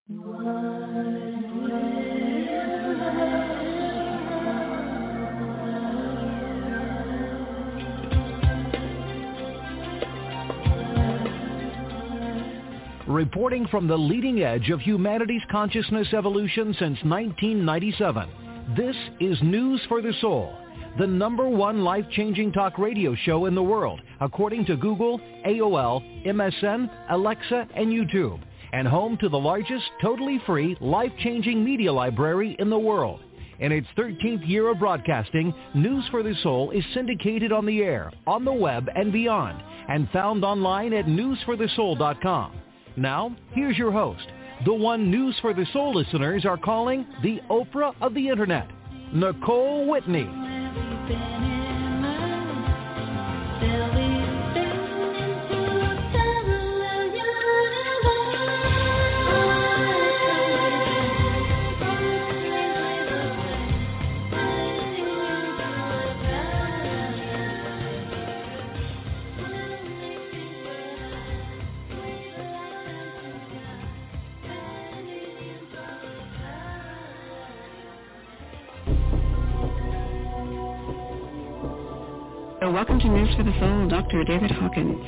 Reporting from the leading edge of humanity's consciousness evolution since 1997, this is News for the Soul, the #1 life-changing talk radio show in the world, according to Google, AOL, MSN, Alexa, and YouTube, and home to the largest totally free life-changing media library in the world. In its 13th year of broadcasting, News for the Soul is syndicated on the air, on the web, and beyond, and found online at newsforthesoul.com. Now, here's your host, the one News for the Soul listeners are calling the Oprah of the Internet, Nicole Whitney. Welcome to News for the Soul, Dr. David Hawkins.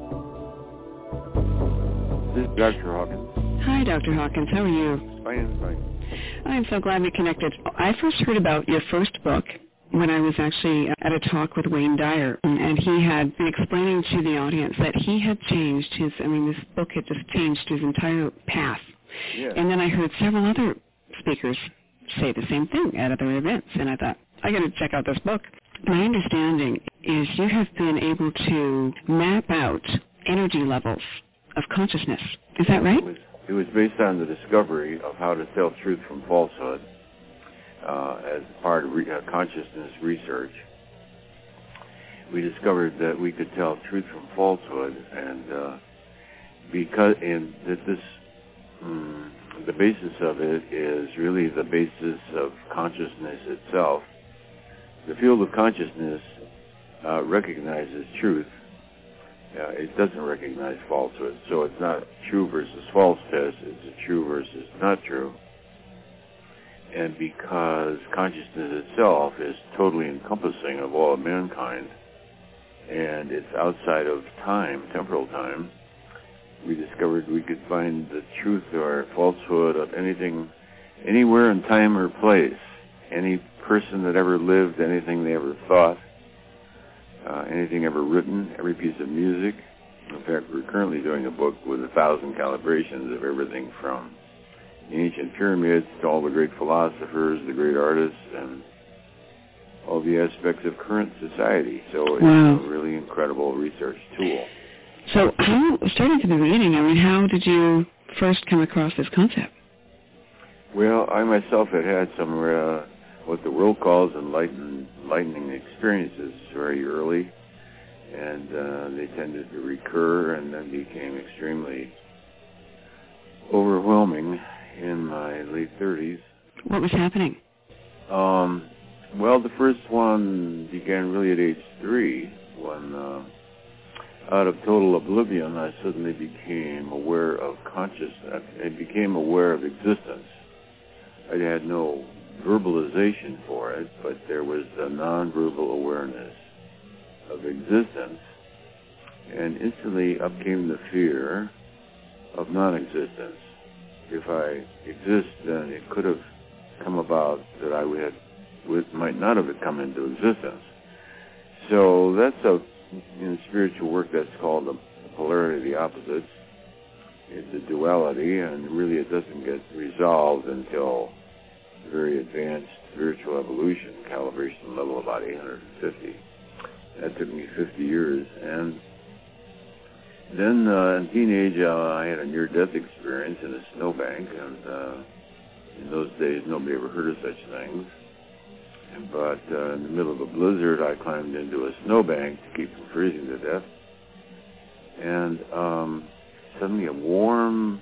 This is Dr. Hawkins. Hi, Dr. Hawkins. How are you? Fine. I'm so glad we connected. I first heard about your first book when I was actually at a talk with Wayne Dyer, and he had been explaining to the audience that he had changed this book had just changed his entire path. Yeah. And then I heard several other speakers say the same thing at other events, and I thought, I got to check out this book. My understanding is you have been able to map out energy levels of consciousness. Is that right? It was based on the discovery of how to tell truth from falsehood as part of consciousness research. We discovered that we could tell truth from falsehood, and the basis of it is really the basis of consciousness itself. The field of consciousness recognizes truth. It doesn't recognize falsehood. So it's not true versus false test. It's a true versus not true. And because consciousness itself is totally encompassing of all of mankind, and it's outside of time, temporal time, we discovered we could find the truth or falsehood of anything, anywhere in time or place. Any person that ever lived, anything they ever thought, anything ever written, every piece of music. In fact, we're currently doing a book with 1,000 calibrations of everything from the ancient pyramids to all the great philosophers, the great artists, and all the aspects of current society. So it's a really incredible research tool. So starting from the beginning, how did you first come across this concept? Well, I myself had some what the world calls enlightening experiences very early, and they tended to recur and then became extremely overwhelming in my late 30s. What was happening? Well, the first one began really at age 3 when, out of total oblivion, I suddenly became aware of consciousness. I became aware of existence. I had no verbalization for it, but there was a non-verbal awareness of existence, and instantly up came the fear of non-existence. If I exist, then it could have come about that I might not have come into existence. So that's in spiritual work that's called the polarity of the opposites. It's a duality, and really it doesn't get resolved until very advanced spiritual evolution, calibration level about 850. That took me 50 years. And then in teenage, I had a near-death experience in a snowbank, and in those days, nobody ever heard of such things. But in the middle of a blizzard, I climbed into a snowbank to keep from freezing to death. And suddenly a warm,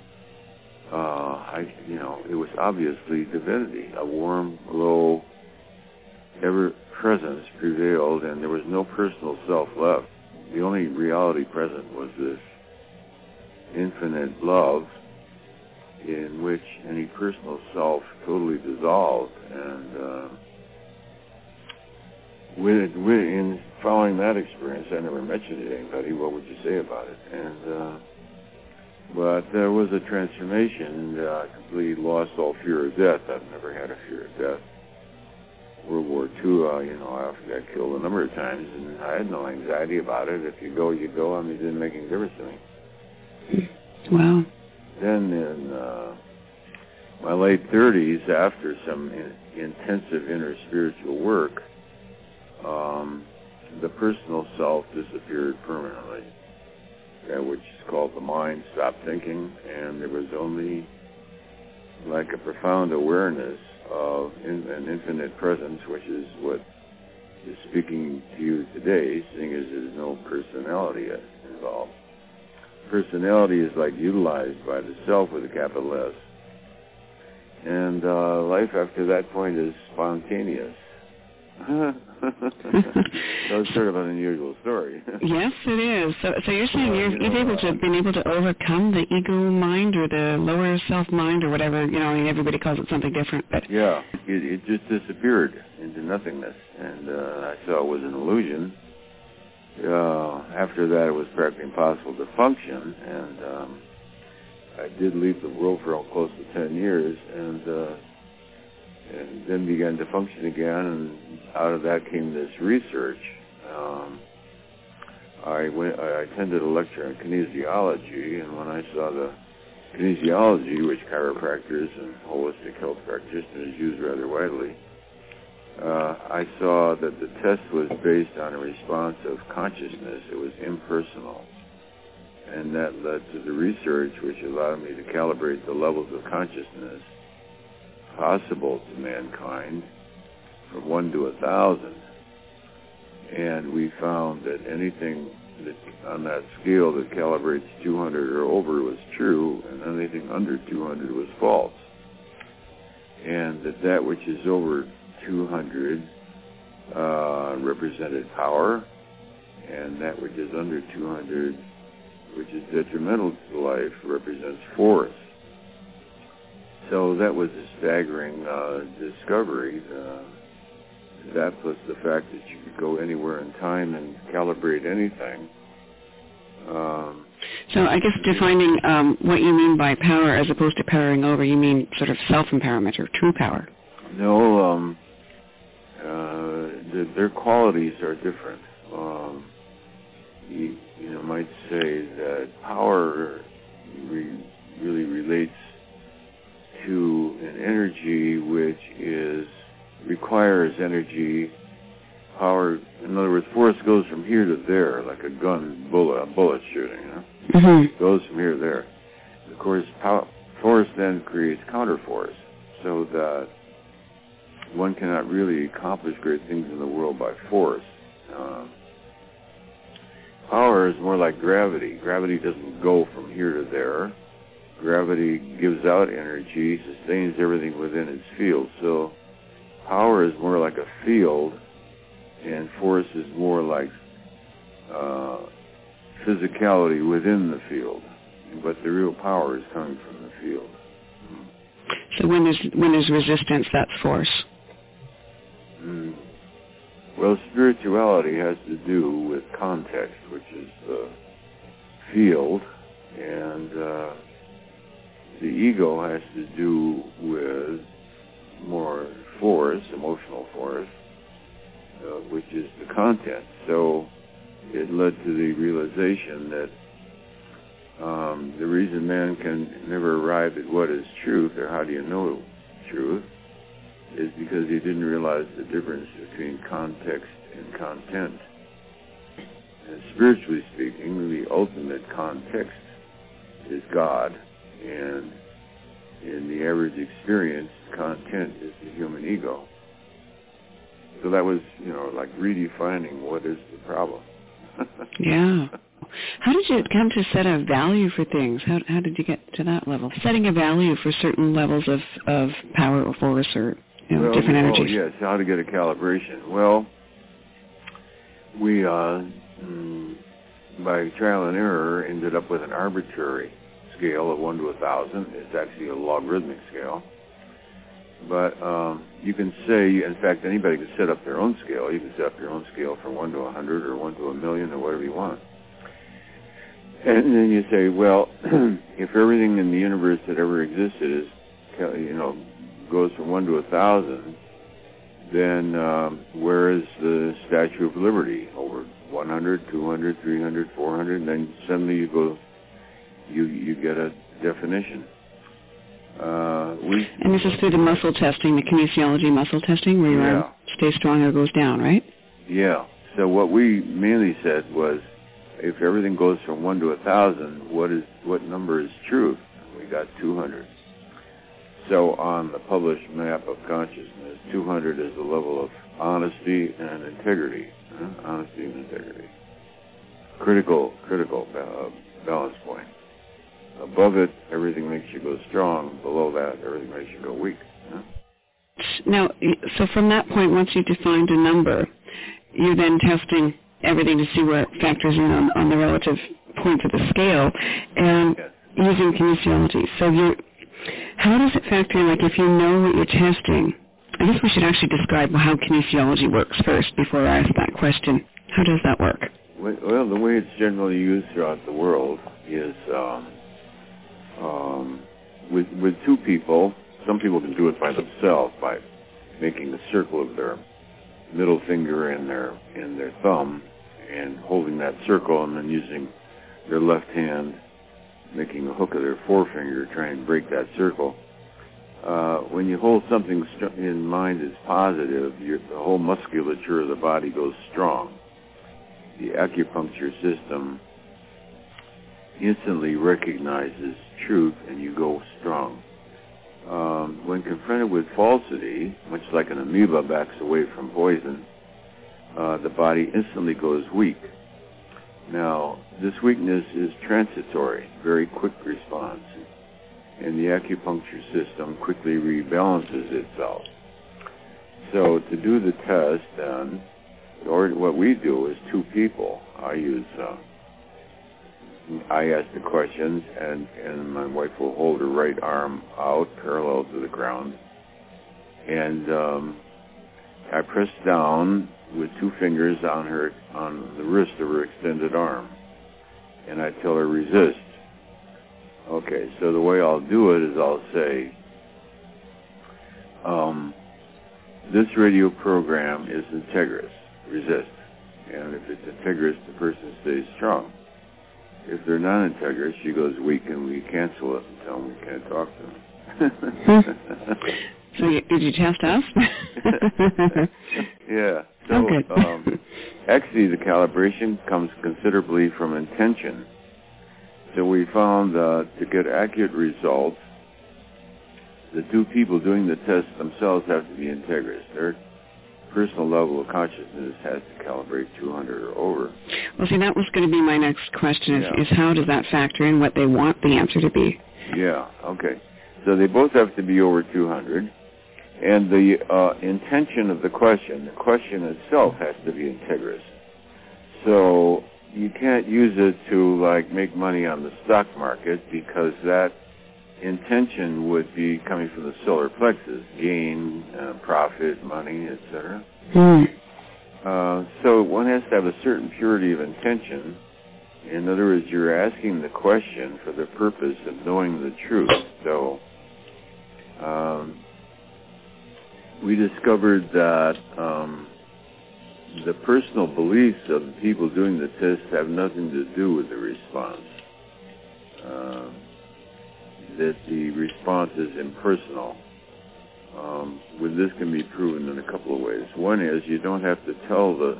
it was obviously divinity. A warm glow, ever-presence prevailed, and there was no personal self left. The only reality present was this infinite love, in which any personal self totally dissolved. And in following that experience, I never mentioned it to anybody. What would you say about it? And but there was a transformation. I completely lost all fear of death. I've never had a fear of death. World War II, I often got killed a number of times, and I had no anxiety about it. If you go, you go. I mean, it didn't make any difference to me. Wow. Then in my late 30s, after some intensive inner spiritual work, the personal self disappeared permanently, which is called the mind stopped thinking, and there was only like a profound awareness of an infinite presence, which is what is speaking to you today, seeing as there's no personality involved. Personality is like utilized by the self with a capital S. And life after that point is spontaneous. So it's sort of an unusual story. Yes, it is. So you're saying you've been able to overcome the ego mind or the lower self mind or whatever, everybody calls it something different. But yeah, it just disappeared into nothingness. And I saw it was an illusion. After that, it was practically impossible to function, and I did leave the world for close to 10 years, and then began to function again, and out of that came this research. I attended a lecture on kinesiology, and when I saw the kinesiology, which chiropractors and holistic health practitioners use rather widely, I saw that the test was based on a response of consciousness. It was impersonal. And that led to the research, which allowed me to calibrate the levels of consciousness possible to mankind from 1 to 1,000. And we found that anything that on that scale that calibrates 200 or over was true, and anything under 200 was false. And that which is over 200 represented power, and that which is under 200, which is detrimental to life, represents force. So that was a staggering discovery. That plus the fact that you could go anywhere in time and calibrate anything. So I guess defining what you mean by power as opposed to powering over, you mean sort of self-empowerment or true power? No, their qualities are different. You might say that power really relates to an energy which requires energy. Power, in other words, force goes from here to there, like a bullet shooting. Mm-hmm. Goes from here to there. Of course, force then creates counterforce, so that one cannot really accomplish great things in the world by force. Power is more like gravity. Gravity doesn't go from here to there. Gravity gives out energy, sustains everything within its field. So power is more like a field, and force is more like physicality within the field. But the real power is coming from the field. So when there's resistance, that's force. Well, spirituality has to do with context, which is the field, and the ego has to do with more force, emotional force, which is the content. So it led to the realization that the reason man can never arrive at what is truth, or how do you know truth, is because he didn't realize the difference between context and content. And spiritually speaking, the ultimate context is God, and in the average experience, content is the human ego. So that was, like redefining what is the problem. Yeah. How did you come to set a value for things? How did you get to that level? Setting a value for certain levels of power or force or different energies. Oh, yes, how to get a calibration. Well, we, by trial and error, ended up with an arbitrary scale of 1 to 1,000. It's actually a logarithmic scale. But you can say, in fact, anybody can set up their own scale. You can set up your own scale from 1 to 100 or 1 to 1,000,000 or whatever you want. And then you say, well, if everything in the universe that ever existed is, goes from 1 to 1,000, then where is the Statue of Liberty? Over 100, 200, 300, 400, and then suddenly you get a definition. And this is through the muscle testing, the kinesiology muscle testing, where your arm stays strong or goes down, right? Yeah. So what we mainly said was, if everything goes from 1 to 1,000, what number is truth? We got 200. So on the published map of consciousness, 200 is the level of honesty and integrity. Honesty and integrity. Critical balance point. Above it, everything makes you go strong. Below that, everything makes you go weak. Now, so from that point, once you've defined a number, you're then testing everything to see where it factors in on the relative points of the scale, and using kinesiology. So how does it factor in, like if you know what you're testing? I guess we should actually describe how kinesiology works first before I ask that question. How does that work? Well, the way it's generally used throughout the world is with two people. Some people can do it by themselves by making a circle of their middle finger and their thumb and holding that circle, and then using their left hand, making a hook of their forefinger, trying to break that circle. When you hold something in mind as positive, the whole musculature of the body goes strong. The acupuncture system instantly recognizes truth, and you go strong. When confronted with falsity, much like an amoeba backs away from poison, the body instantly goes weak. Now, this weakness is transitory, very quick response, and the acupuncture system quickly rebalances itself. So to do the test, then, or what we do is two people. I ask the questions, and my wife will hold her right arm out parallel to the ground, and I press down with two fingers on the wrist of her extended arm, and I tell her resist. Okay, so the way I'll do it is I'll say, this radio program is integrous, resist. And if it's integrous, the person stays strong. If they're non-integrous, she goes weak, and we cancel it and tell them we can't talk to them. So did you test us? Yeah. So okay. Actually, the calibration comes considerably from intention. So we found to get accurate results, the two people doing the test themselves have to be integrous. Their personal level of consciousness has to calibrate 200 or over. Well, see, that was going to be my next question, is how does that factor in what they want the answer to be? Yeah, okay. So they both have to be over 200. And the intention of the question itself has to be integrous. So you can't use it to, like, make money on the stock market, because that intention would be coming from the solar plexus, gain, profit, money, etc. So one has to have a certain purity of intention. In other words, you're asking the question for the purpose of knowing the truth. So we discovered that the personal beliefs of the people doing the test have nothing to do with the response. That the response is impersonal. With this can be proven in a couple of ways. One is you don't have to tell the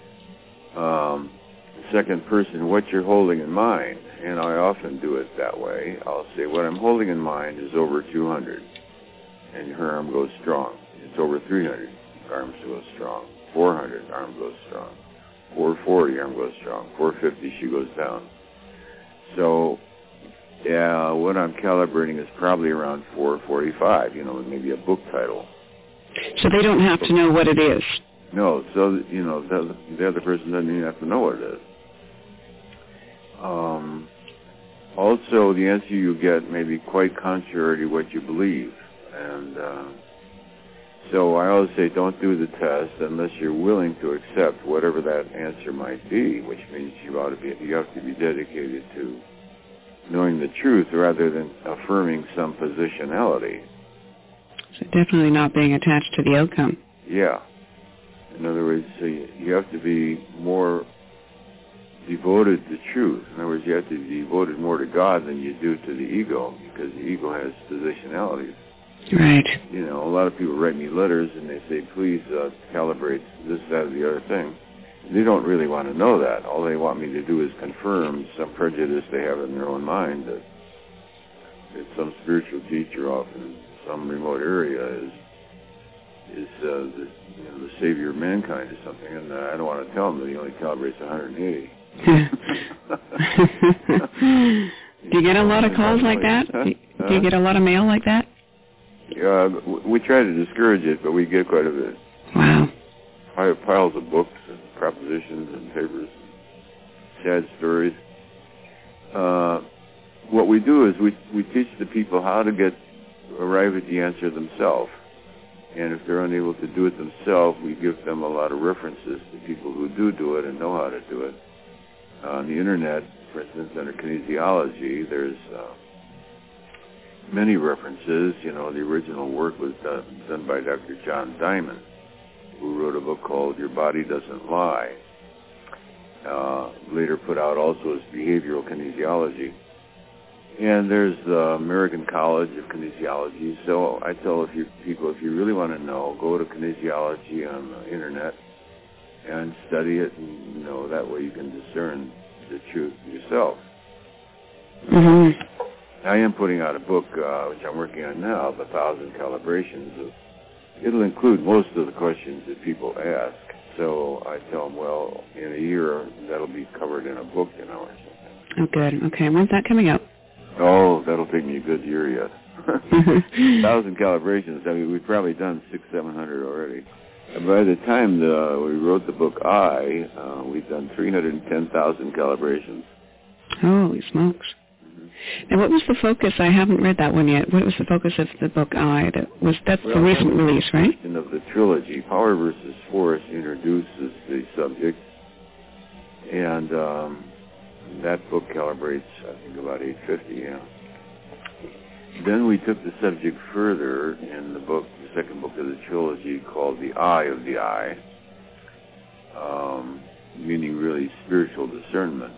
second person what you're holding in mind, and I often do it that way. I'll say, what I'm holding in mind is over 200, and her arm goes strong. It's over 300, arm goes strong. 400, arm goes strong. 440, arm goes strong. 450, she goes down. So, yeah, what I'm calibrating is probably around 445, maybe a book title. So they don't have to know what it is? No, so, the other person doesn't even have to know what it is. Also, the answer you get may be quite contrary to what you believe. And so I always say don't do the test unless you're willing to accept whatever that answer might be, which means you have to be dedicated to knowing the truth rather than affirming some positionality. So definitely not being attached to the outcome. Yeah. In other words, you have to be more devoted to truth. In other words, you have to be devoted more to God than you do to the ego, because the ego has positionalities. Right. You know, a lot of people write me letters and they say, please calibrate this, that, or the other thing. They don't really want to know that. All they want me to do is confirm some prejudice they have in their own mind that some spiritual teacher off in some remote area is the savior of mankind or something, and I don't want to tell them that he only calibrates 180. Do you get a lot of calls like that? Do you get a lot of mail like that? We try to discourage it, but we get quite a bit. Wow. Piles of books and propositions and papers, sad stories. What we do is we teach the people how to arrive at the answer themselves. And if they're unable to do it themselves, we give them a lot of references to people who do it and know how to do it. On the internet, for instance, under kinesiology, there's many references. You know, the original work was done by Dr. John Diamond, who wrote a book called Your Body Doesn't Lie. Later put out also as Behavioral Kinesiology. And there's the American College of Kinesiology. So I tell people, if you really want to know, go to kinesiology on the internet and study it, and that way you can discern the truth yourself. Mm-hmm. I am putting out a book, which I'm working on now, of 1,000 calibrations. It'll include most of the questions that people ask. So I tell them, well, in a year, that'll be covered in a book, or something. Oh, good. Okay. When's that coming out? Oh, that'll take me a good year yet. 1,000 calibrations. I mean, we've probably done 600-700 already. And by the time we wrote the book we've done 310,000 calibrations. Holy smokes. And what was the focus? I haven't read that one yet. What was the focus of the book That's the recent release, right? Of the trilogy, Power versus Force introduces the subject, and that book calibrates, I think, about 850. Yeah. Then we took the subject further in the book, the second book of the trilogy, called The Eye of the Eye, meaning really spiritual discernment,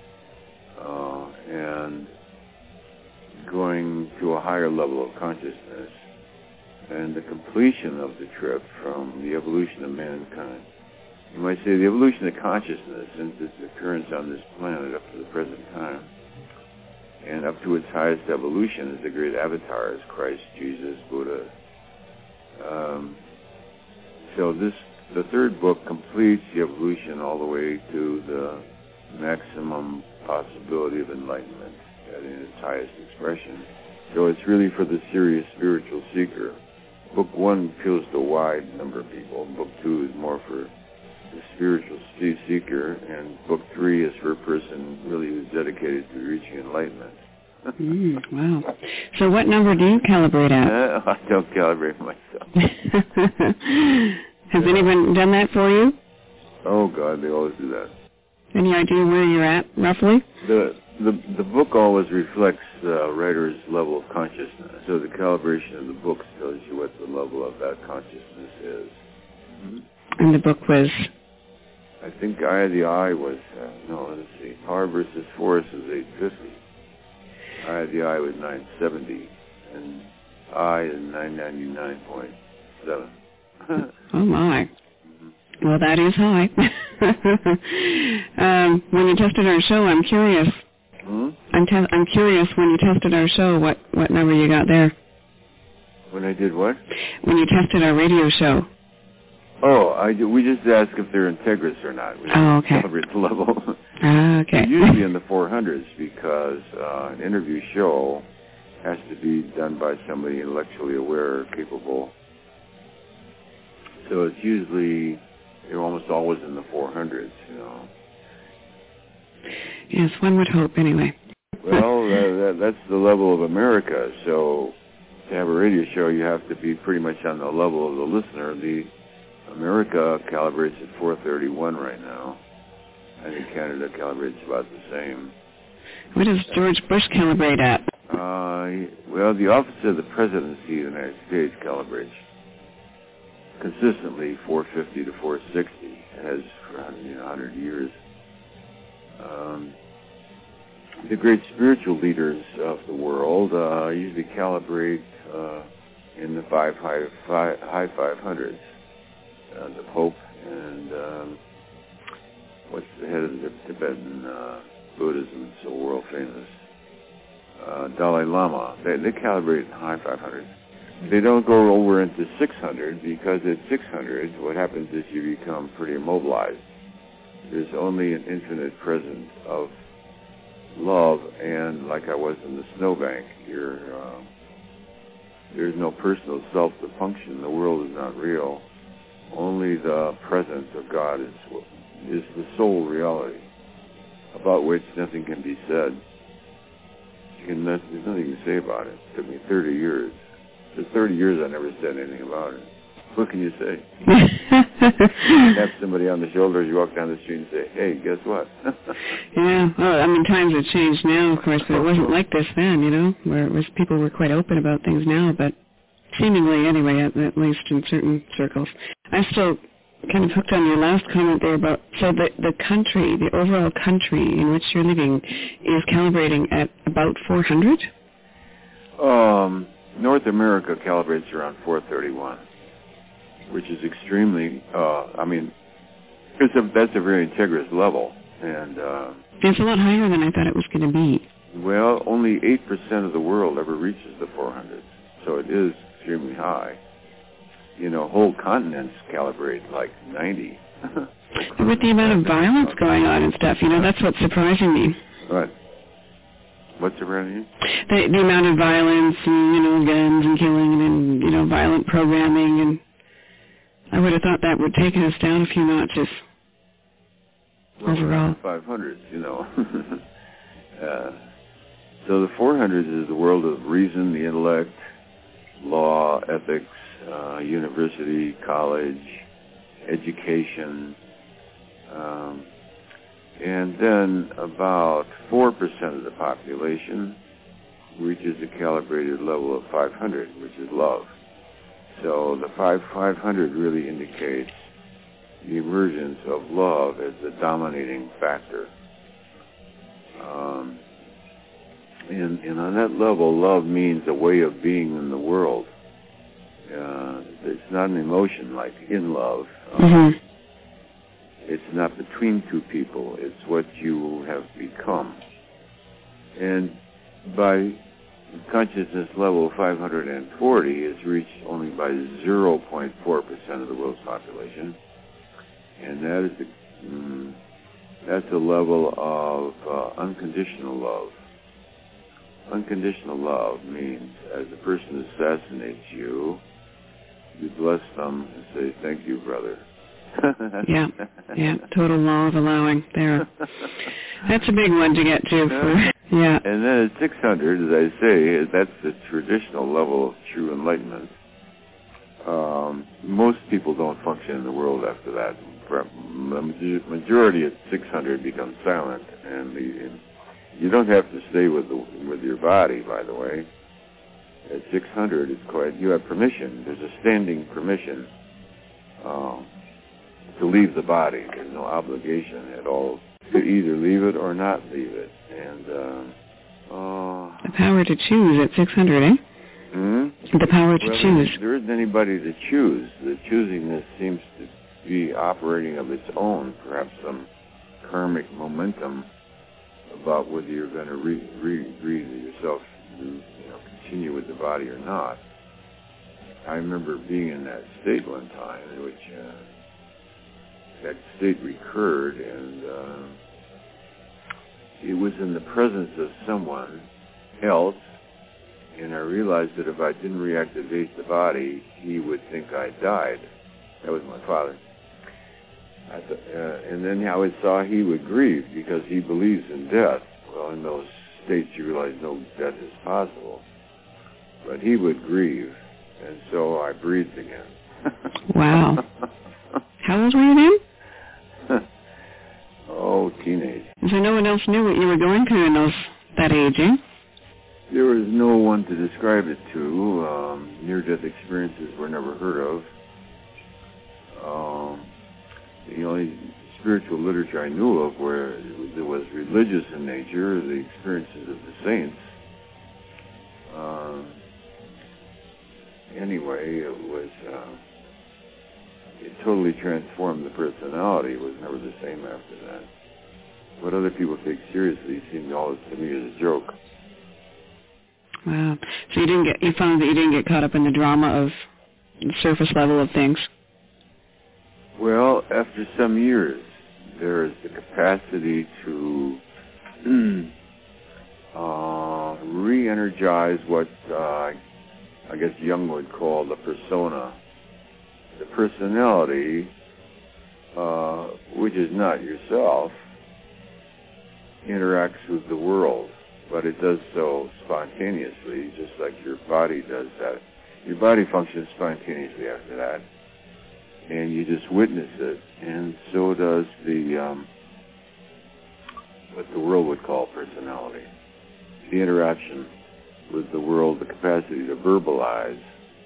and going to a higher level of consciousness, and the completion of the trip from the evolution of mankind. You might say the evolution of consciousness since its occurrence on this planet up to the present time, and up to its highest evolution as the great avatars, Christ, Jesus, Buddha. So the third book completes the evolution all the way to the maximum possibility of enlightenment in its highest expression. So it's really for the serious spiritual seeker. Book 1 appeals to a wide number of people. Book 2 is more for the spiritual seeker, and Book 3 is for a person really who's dedicated to reaching enlightenment. Wow. So what number do you calibrate at? I don't calibrate myself. Has anyone done that for you? Oh, God, they always do that. Any idea where you're at, roughly? The book always reflects the writer's level of consciousness. So the calibration of the book tells you what the level of that consciousness is. Mm-hmm. And the book was? I think Eye of the Eye was, let's see, Power versus Force was 850. Eye of the Eye was 970. And I is 999.7. Oh, my. Well, that is high. When you tested our show, I'm curious. Hmm? I'm curious, when you tested our show, what number you got there? When I did what? When you tested our radio show. Oh, we just ask if they're integrous or not. We okay. Calibrate the level. Okay. They're usually in the 400s because an interview show has to be done by somebody intellectually aware, capable. So it's usually, you're almost always in the 400s, Yes, one would hope, anyway. Well, that's the level of America. So to have a radio show, you have to be pretty much on the level of the listener. The America calibrates at 431 right now. I think Canada calibrates about the same. What does George Bush calibrate at? Well, the Office of the Presidency of the United States calibrates consistently 450 to 460. It has for 100 years. The great spiritual leaders of the world usually calibrate in the high 500s. The Pope and what's the head of the Tibetan Buddhism, so world famous, Dalai Lama. They calibrate in high 500s. They don't go over into 600 because at 600, what happens is you become pretty immobilized. There's only an infinite presence of love, and like I was in the snowbank, there's no personal self to function. The world is not real. Only the presence of God is the sole reality, about which nothing can be said. There's nothing to say about it. It took me 30 years. For 30 years I never said anything about it. What can you say? Tap somebody on the shoulder as you walk down the street and say, hey, guess what? Yeah, well, I mean, times have changed now, of course, but it wasn't like this then, where people were quite open about things now, but seemingly anyway, at least in certain circles. I'm still kind of hooked on your last comment there about, so the country, the overall country in which you're living is calibrating at about 400? North America calibrates around 431, which is extremely, that's a very integrous level. And it's a lot higher than I thought it was going to be. Well, only 8% of the world ever reaches the 400s, so it is extremely high. Whole continents calibrate like 90. With the amount of violence going on and stuff, that's what's surprising me. What? What's surprising you? The amount of violence and, guns and killing and, violent programming, and I would have thought that would take us down a few notches overall. 500s, So the 400s is the world of reason, the intellect, law, ethics, university, college, education, and then about 4% of the population reaches a calibrated level of 500, which is love. So the 500 really indicates the emergence of love as the dominating factor. And on that level, love means a way of being in the world. It's not an emotion like in love. It's not between two people. It's what you have become. And by consciousness level 540 is reached only by 0.4% of the world's population. And that's a level of unconditional love. Unconditional love means as a person assassinates you, you bless them and say, thank you, brother. Yeah, total law of allowing there. That's a big one to get to. Yeah. And then at 600, as I say, that's the traditional level of true enlightenment. Most people don't function in the world after that. The majority at 600 becomes silent, and you don't have to stay with your body, by the way. At 600, it's quite, you have permission. There's a standing permission to leave the body. There's no obligation at all to either leave it or not leave it. And the power to choose at 600, eh? The power to choose. There isn't anybody to choose. The choosingness seems to be operating of its own, perhaps some karmic momentum about whether you're going to breathe yourself, continue with the body or not. I remember being in that state one time in which that state recurred, and it was in the presence of someone else, and I realized that if I didn't reactivate the body, he would think I died. That was my father. And then I saw he would grieve because he believes in death. Well, in those states you realize no death is possible. But he would grieve, and so I breathed again. Wow. How old were you then? Oh, teenage. So no one else knew what you were going through in that age, eh? There was no one to describe it to. Near-death experiences were never heard of. The only spiritual literature I knew of where it was religious in nature, the experiences of the saints. Anyway, it totally transformed the personality. It was never the same after that. What other people take seriously seemed always to me as a joke. Wow. So you found that you didn't get caught up in the drama of the surface level of things? Well, after some years, there is the capacity to re-energize what I guess Jung would call the persona. The personality, which is not yourself, interacts with the world, but it does so spontaneously, just like your body does that. Your body functions spontaneously after that, and you just witness it, and so does what the world would call personality. The interaction with the world, the capacity to verbalize.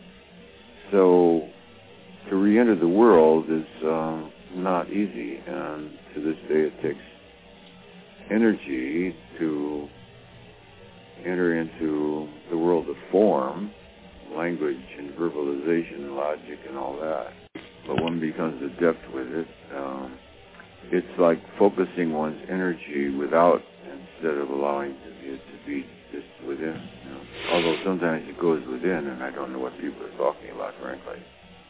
So to re-enter the world is not easy, and to this day it takes energy to enter into the world of form, language and verbalization and logic and all that. But one becomes adept with it. It's like focusing one's energy without, instead of allowing it to be just within. You know? Although sometimes it goes within, and I don't know what people are talking about, frankly.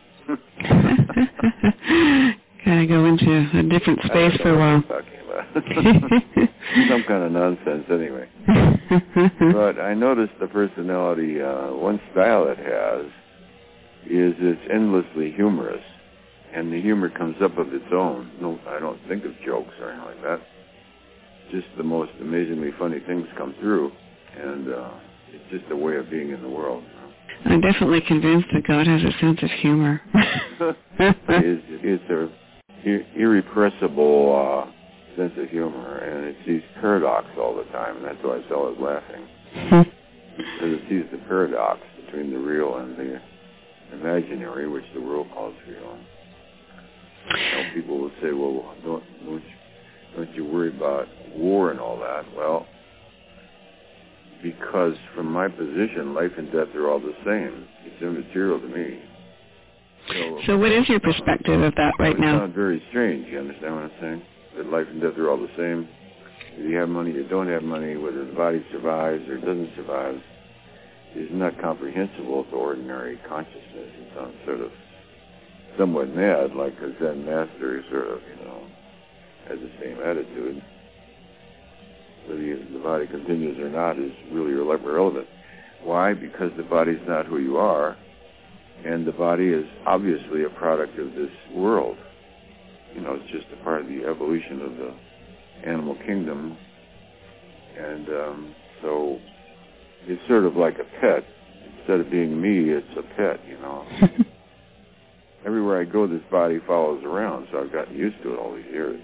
Kind of go into a different space for a while. Talking about. Some kind of nonsense, anyway. But I noticed the personality, one style it has is it's endlessly humorous, and the humor comes up of its own. No, I don't think of jokes or anything like that. Just the most amazingly funny things come through, and it's just a way of being in the world. You know? I'm definitely convinced that God has a sense of humor. It's an irrepressible sense of humor, and it sees paradox all the time, and that's why it's always laughing. Because it sees the paradox between the real and the imaginary, which the world calls real. You know, people will say, well, don't you worry about war and all that? Well, because from my position, life and death are all the same. It's immaterial to me. So what is your perspective of that right now? It sounds very strange. You understand what I'm saying? That life and death are all the same. Whether you have money or don't have money, whether the body survives or doesn't survive, is not comprehensible to ordinary consciousness. It sounds sort of somewhat mad, like a Zen master sort of, has the same attitude. Whether the body continues or not is really irrelevant. Why? Because the body's not who you are, and the body is obviously a product of this world. It's just a part of the evolution of the animal kingdom, and so it's sort of like a pet. Instead of being me, it's a pet, Everywhere I go, this body follows around, so I've gotten used to it all these years.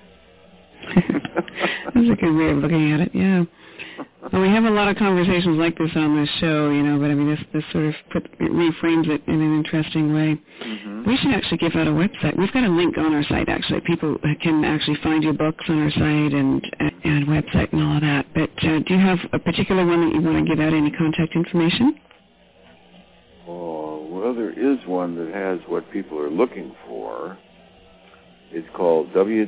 That's a good way of looking at it, yeah. Well, we have a lot of conversations like this on this show, but I mean, this sort of reframes it in an interesting way. Mm-hmm. We should actually give out a website. We've got a link on our site, actually. People can actually find your books on our site and website and all of that. But do you have a particular one that you want to give out, any contact information? Well, there is one that has what people are looking for. It's called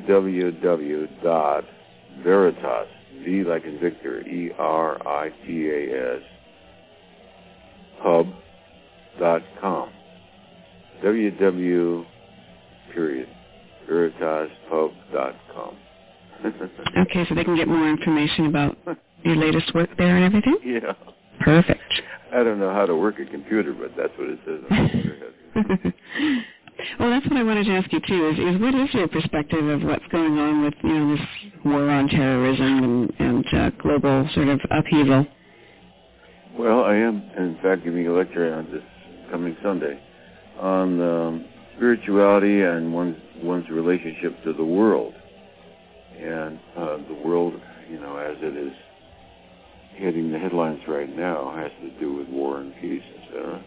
www.veritas, V like in Victor, ERITAS, pub.com. www.veritaspub.com. Okay, so they can get more information about your latest work there and everything? Yeah. Perfect. I don't know how to work a computer, but that's what it says on the computer. Well, that's what I wanted to ask you, too, is what is your perspective of what's going on with, this war on terrorism and global sort of upheaval. Well, I am, in fact, giving a lecture on this coming Sunday on spirituality and one's relationship to the world. And the world, as it is hitting the headlines right now, has to do with war and peace, etc.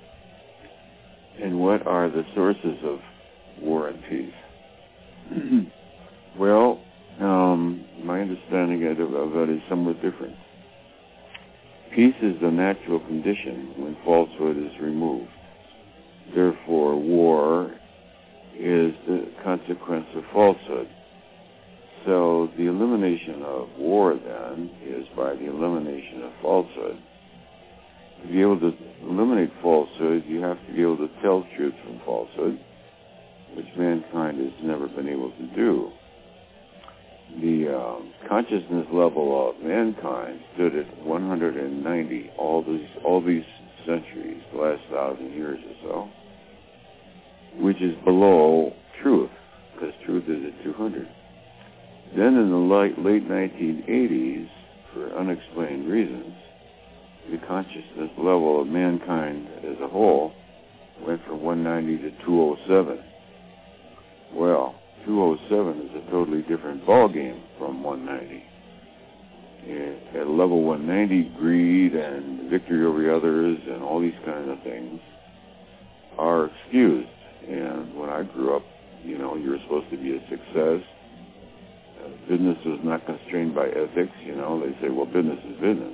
And what are the sources of war and peace? Well, my understanding of that is somewhat different. Peace is the natural condition when falsehood is removed. Therefore, war is the consequence of falsehood. So the elimination of war, then, is by the elimination of falsehood. To be able to eliminate falsehood, you have to be able to tell truth from falsehood, which mankind has never been able to do. The consciousness level of mankind stood at 190 all these centuries, the last 1,000 years or so, which is below truth, because truth is at 200. Then in the late 1980s, for unexplained reasons, the consciousness level of mankind as a whole went from 190 to 207. Well, 207 is a totally different ballgame from 190. At level 190, greed and victory over others and all these kinds of things are excused. And when I grew up, you were supposed to be a success. Business was not constrained by ethics. They say, well, business is business.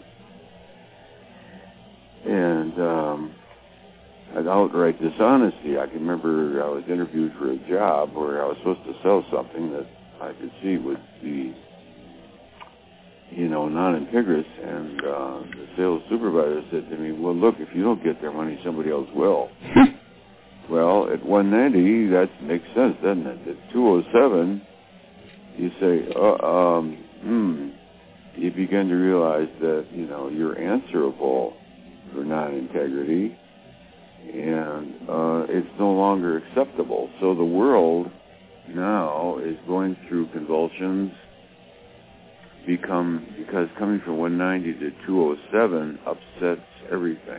And outright dishonesty. I can remember I was interviewed for a job where I was supposed to sell something that I could see would be, non-integrous, and the sales supervisor said to me, well, look, if you don't get their money, somebody else will. Well, at 190, that makes sense, doesn't it? At 207, you say, you begin to realize that, you're answerable for non-integrity, and it's no longer acceptable. So the world now is going through convulsions, because coming from 190 to 207 upsets everything.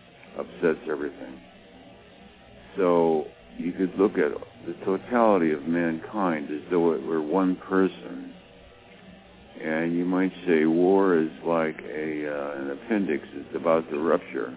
So you could look at the totality of mankind as though it were one person. And you might say war is like an appendix that's about to rupture.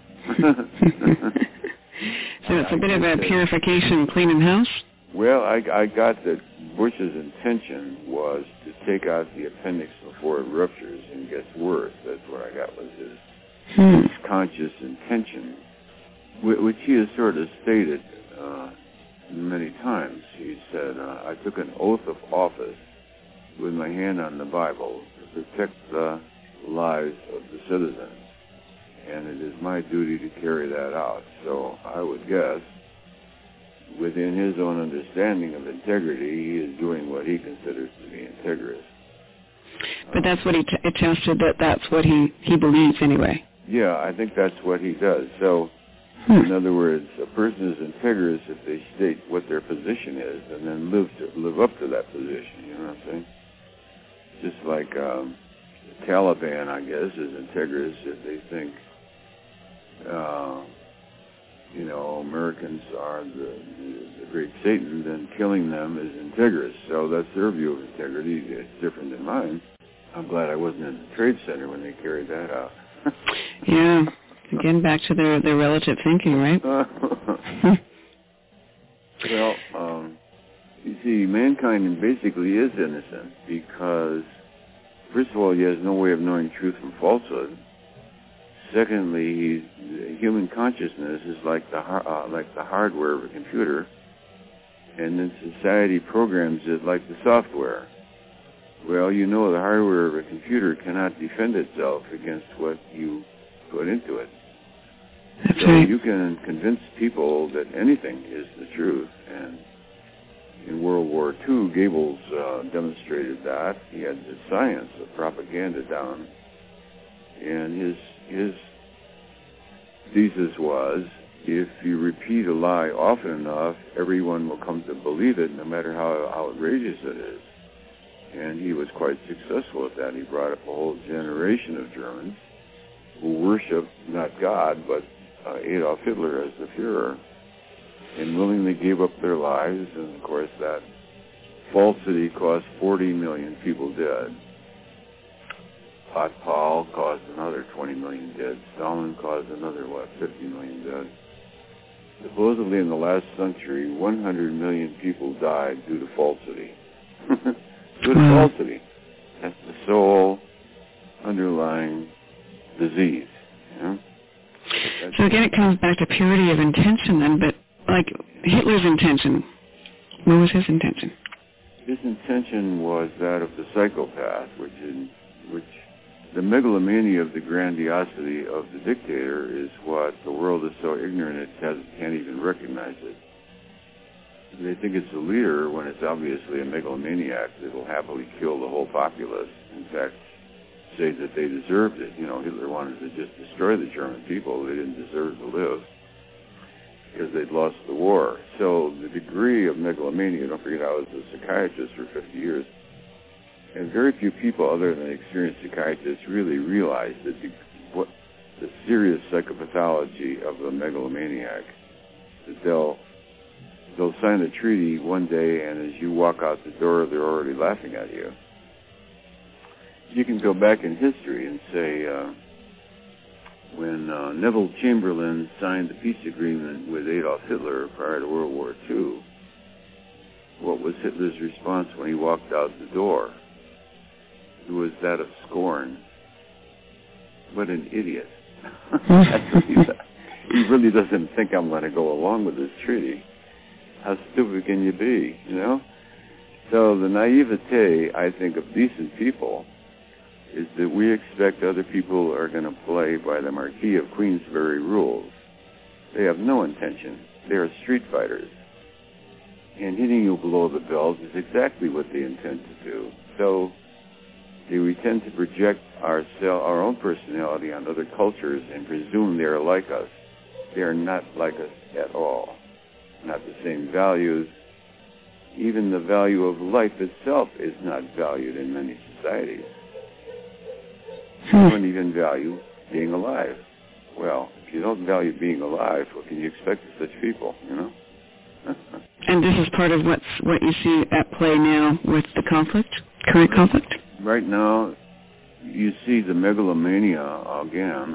So it's a bit of a purification, cleaning house? Well, I got that Bush's intention was to take out the appendix before it ruptures and gets worse. That's what I got was his conscious intention, which he has sort of stated many times. He said, I took an oath of office with my hand on the Bible to protect the lives of the citizens, and it is my duty to carry that out. So I would guess, within his own understanding of integrity, he is doing what he considers to be integrous. But that's what he attested, that's what he believes anyway. Yeah, I think that's what he does. So, in other words, a person is integrous if they state what their position is and then live up to that position, you know what I'm saying? Just like the Taliban, I guess, is integrous if they think, Americans are the great Satan, then killing them is integrous. So that's their view of integrity. It's different than mine. I'm glad I wasn't in the Trade Center when they carried that out. Yeah. Again, back to their relative thinking, right? Well, you see, mankind basically is innocent because, first of all, he has no way of knowing truth from falsehood. Secondly, human consciousness is like the hardware of a computer, and then society programs it like the software. Well, the hardware of a computer cannot defend itself against what you put into it. That's so right. You can convince people that anything is the truth, and in World War II, Goebbels demonstrated that. He had the science of propaganda down, and his thesis was, if you repeat a lie often enough, everyone will come to believe it, no matter how outrageous it is. And he was quite successful at that. He brought up a whole generation of Germans who worshiped not God, but Adolf Hitler as the Führer, and willingly gave up their lives. And, of course, that falsity cost 40 million people dead. Paul caused another 20 million dead. Stalin caused another, 50 million dead. Supposedly in the last century, 100 million people died due to falsity. Due to falsity. That's the sole underlying disease. Yeah? So again, it comes back to purity of intention then, but like Hitler's intention, what was his intention? His intention was that of the psychopath, which the megalomania of the grandiosity of the dictator is what the world is so ignorant it can't even recognize it. They think it's a leader when it's obviously a megalomaniac that will happily kill the whole populace. In fact, say that they deserved it. Hitler wanted to just destroy the German people. They didn't deserve to live because they'd lost the war. So the degree of megalomania, don't forget I was a psychiatrist for 50 years, and very few people other than experienced psychiatrists really realize that the serious psychopathology of a megalomaniac, that they'll sign a treaty one day, and as you walk out the door, they're already laughing at you. You can go back in history and say when Neville Chamberlain signed the peace agreement with Adolf Hitler prior to World War II, what was Hitler's response when he walked out the door? It was that of scorn. What an idiot. That's what he said. He really doesn't think I'm going to go along with this treaty. How stupid can you be, So the naivete, I think, of decent people is that we expect other people are going to play by the Marquis of Queensberry rules. They have no intention. They are street fighters. And hitting you below the belt is exactly what they intend to do. So we tend to project our own personality on other cultures and presume they are like us. They are not like us at all. Not the same values. Even the value of life itself is not valued in many societies. You don't even value being alive. Well, if you don't value being alive, what can you expect of such people, And this is part of what you see at play now with the current conflict? Right now, you see the megalomania again.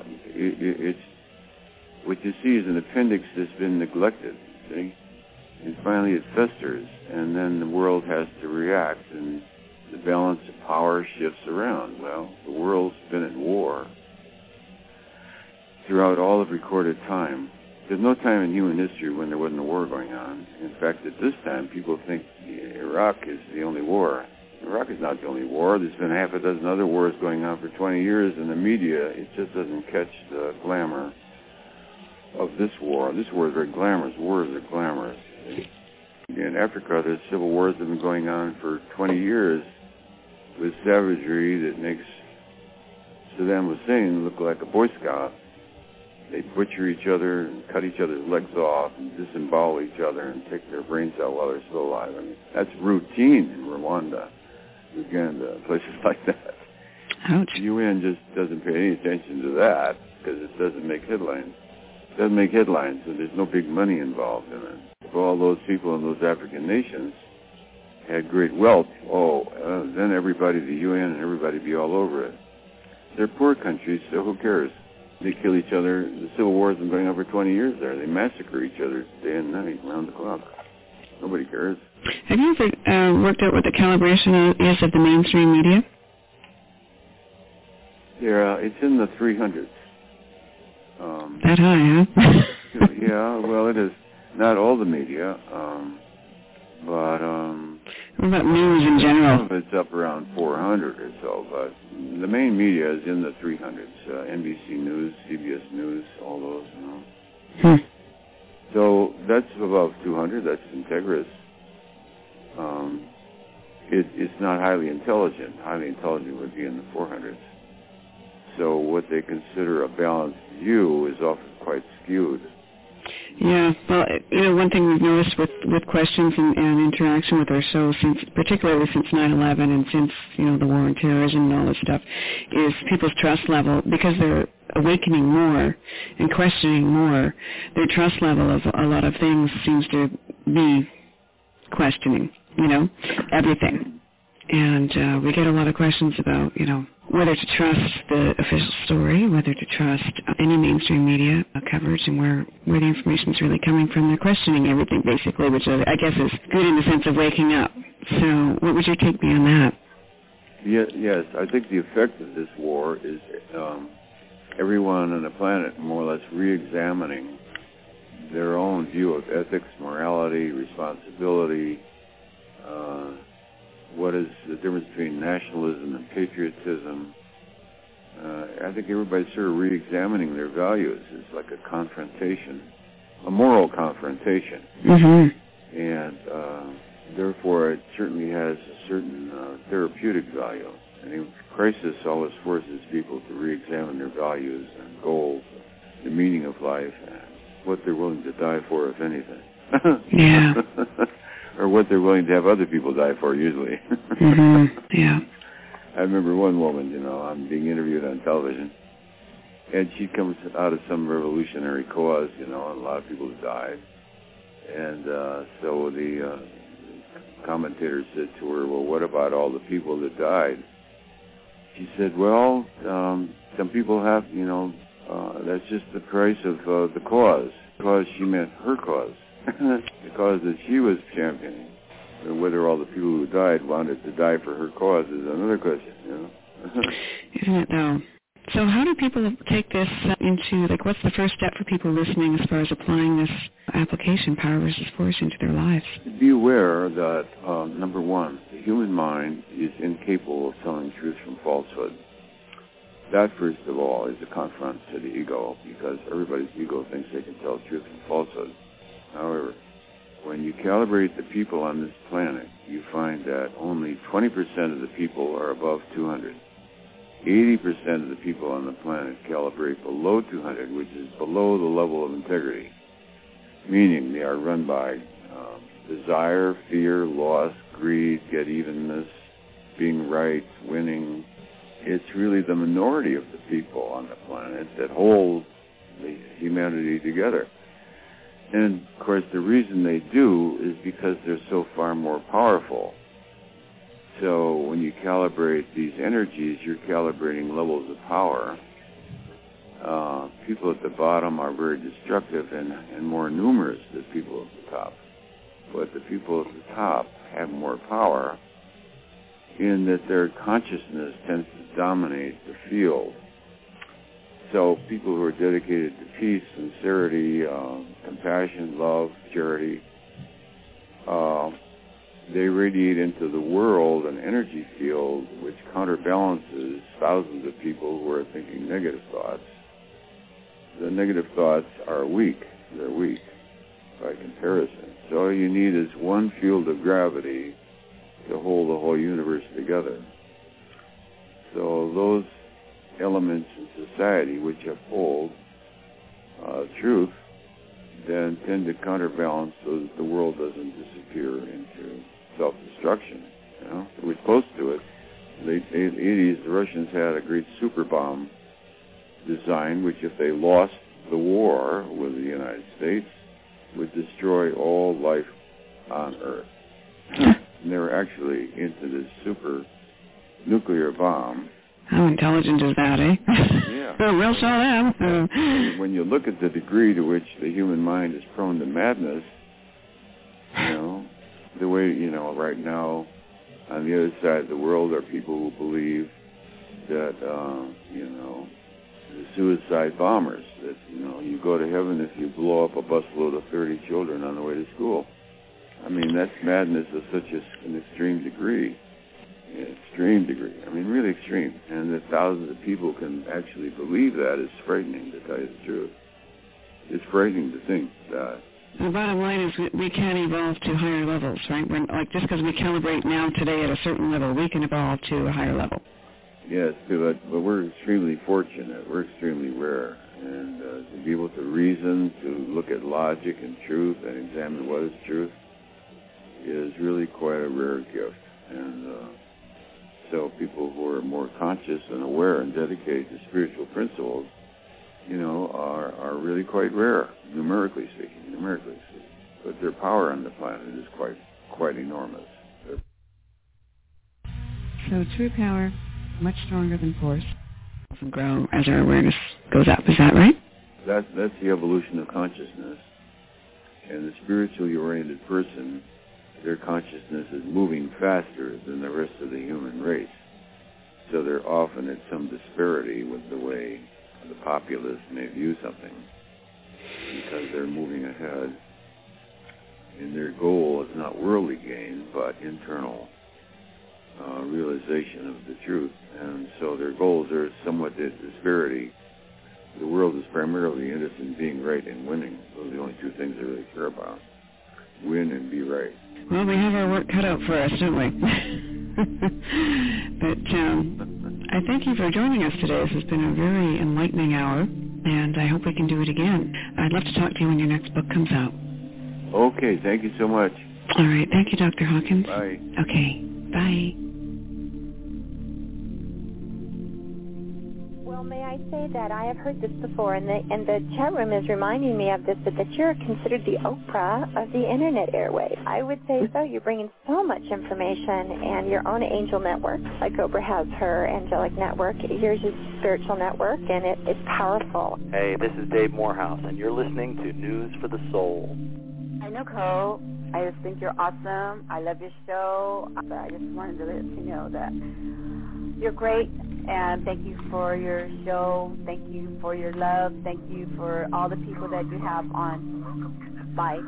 What you see is an appendix that's been neglected, see? And finally it festers, and then the world has to react, and the balance of power shifts around. Well, the world's been at war throughout all of recorded time. There's no time in human history when there wasn't a war going on. In fact, at this time, people think Iraq is the only war. Iraq is not the only war. There's been half a dozen other wars going on for 20 years, and the media, it just doesn't catch the glamour of this war. This war is very glamorous. Wars are glamorous. In Africa, there's civil wars that have been going on for 20 years with savagery that makes Saddam Hussein look like a Boy Scout. They butcher each other and cut each other's legs off and disembowel each other and take their brains out while they're still alive. I mean, that's routine in Rwanda, Uganda, places like that. Ouch. The UN just doesn't pay any attention to that because it doesn't make headlines. It doesn't make headlines, and there's no big money involved in it. If all those people in those African nations had great wealth, then everybody, the UN and everybody be all over it. They're poor countries, so who cares? They kill each other. The civil war has been going on for 20 years there. They massacre each other day and night, round the clock. Nobody cares. Have you ever worked out what the calibration is of the mainstream media? It's in the 300s. That high, huh? Yeah, well, it is. Not all the media, but... What about news in general? Some of it's up around 400 or so, but the main media is in the 300s. NBC News, CBS News, all those, So that's above 200. That's Integris. It's not highly intelligent. Highly intelligent would be in the 400s. So what they consider a balanced view is often quite skewed. Yeah, well, one thing we've noticed with questions and interaction with our show, particularly since 9/11 and since, the war on terrorism and all this stuff, is people's trust level, because they're awakening more and questioning more, their trust level of a lot of things seems to be questioning, everything. And we get a lot of questions about, whether to trust the official story, whether to trust any mainstream media coverage, and where the information is really coming from. They're questioning everything, basically, which I guess is good in the sense of waking up. So what would your take be on that? Yes, I think the effect of this war is everyone on the planet more or less re-examining their own view of ethics, morality, responsibility. What is the difference between nationalism and patriotism? I think everybody's sort of re-examining their values. It's like a confrontation, a moral confrontation. Mm-hmm. And therefore, it certainly has a certain therapeutic value. And in crisis always forces people to re-examine their values and goals, the meaning of life, and what they're willing to die for, if anything. Yeah. Or what they're willing to have other people die for, usually. Mm-hmm. Yeah. I remember one woman, I'm being interviewed on television, and she comes out of some revolutionary cause, and a lot of people have died. And so the commentator said to her, well, what about all the people that died? She said, well, some people have, that's just the price of the cause. Because she meant her cause. The cause that she was championing. Whether all the people who died wanted to die for her cause is another question, Isn't it, though? So how do people take this into, what's the first step for people listening as far as applying this application, power versus force, into their lives? Be aware that, number one, the human mind is incapable of telling truth from falsehood. That, first of all, is a confront to the ego, because everybody's ego thinks they can tell truth from falsehood. However, when you calibrate the people on this planet, you find that only 20% of the people are above 200. 80% of the people on the planet calibrate below 200, which is below the level of integrity, meaning they are run by desire, fear, loss, greed, get-evenness, being right, winning. It's really the minority of the people on the planet that hold the humanity together. And, of course, the reason they do is because they're so far more powerful. So when you calibrate these energies, you're calibrating levels of power. People at the bottom are very destructive and more numerous than people at the top. But the people at the top have more power in that their consciousness tends to dominate the field. So people who are dedicated to peace, sincerity, compassion, love, charity, they radiate into the world an energy field which counterbalances thousands of people who are thinking negative thoughts. The negative thoughts are weak. They're weak by comparison. So all you need is one field of gravity to hold the whole universe together. So those elements in society which uphold truth then tend to counterbalance so that the world doesn't disappear into self-destruction. We're close to it. In the 80s, the Russians had a great super bomb design, which if they lost the war with the United States, would destroy all life on Earth. And they were actually into this super nuclear bomb. How intelligent is that, eh? Yeah. We'll show them. When you look at the degree to which the human mind is prone to madness, the way, right now, on the other side of the world are people who believe that, the suicide bombers, that, you go to heaven if you blow up a busload of 30 children on the way to school. I mean, that's madness of such an extreme degree. Extreme degree. I mean, really extreme. And that thousands of people can actually believe that is frightening, to tell you the truth. It's frightening to think that. The bottom line is we can evolve to higher levels, right? Just because we calibrate now today at a certain level, we can evolve to a higher level. Yes, but we're extremely fortunate. We're extremely rare. And to be able to reason, to look at logic and truth and examine what is truth is really quite a rare gift. And so people who are more conscious and aware and dedicated to spiritual principles, are really quite rare, numerically speaking. But their power on the planet is quite enormous. So true power, much stronger than force, and grow as our awareness goes up. Is that right? That's the evolution of consciousness. And the spiritually oriented person, their consciousness is moving faster than the rest of the human race. So they're often at some disparity with the way the populace may view something, because they're moving ahead. And their goal is not worldly gain, but internal realization of the truth. And so their goals are somewhat at disparity. The world is primarily interested in being right and winning. Those are the only two things they really care about. Win and be right. Well, we have our work cut out for us, don't we? But I thank you for joining us today. This has been a very enlightening hour, and I hope we can do it again. I'd love to talk to you when your next book comes out. Okay, thank you so much. All right, thank you, Dr. Hawkins. Bye. Okay, bye. Well, may I say that I have heard this before, and the chat room is reminding me of this, that you're considered the Oprah of the Internet airwaves. I would say so. You're bringing so much information, and your own angel network, like Oprah has her angelic network. Yours is spiritual network, and it's powerful. Hey, this is Dave Morehouse, and you're listening to News for the Soul. Hi, Nicole. I just think you're awesome. I love your show. I just wanted to let you know that you're great. And thank you for your show. Thank you for your love. Thank you for all the people that you have on live.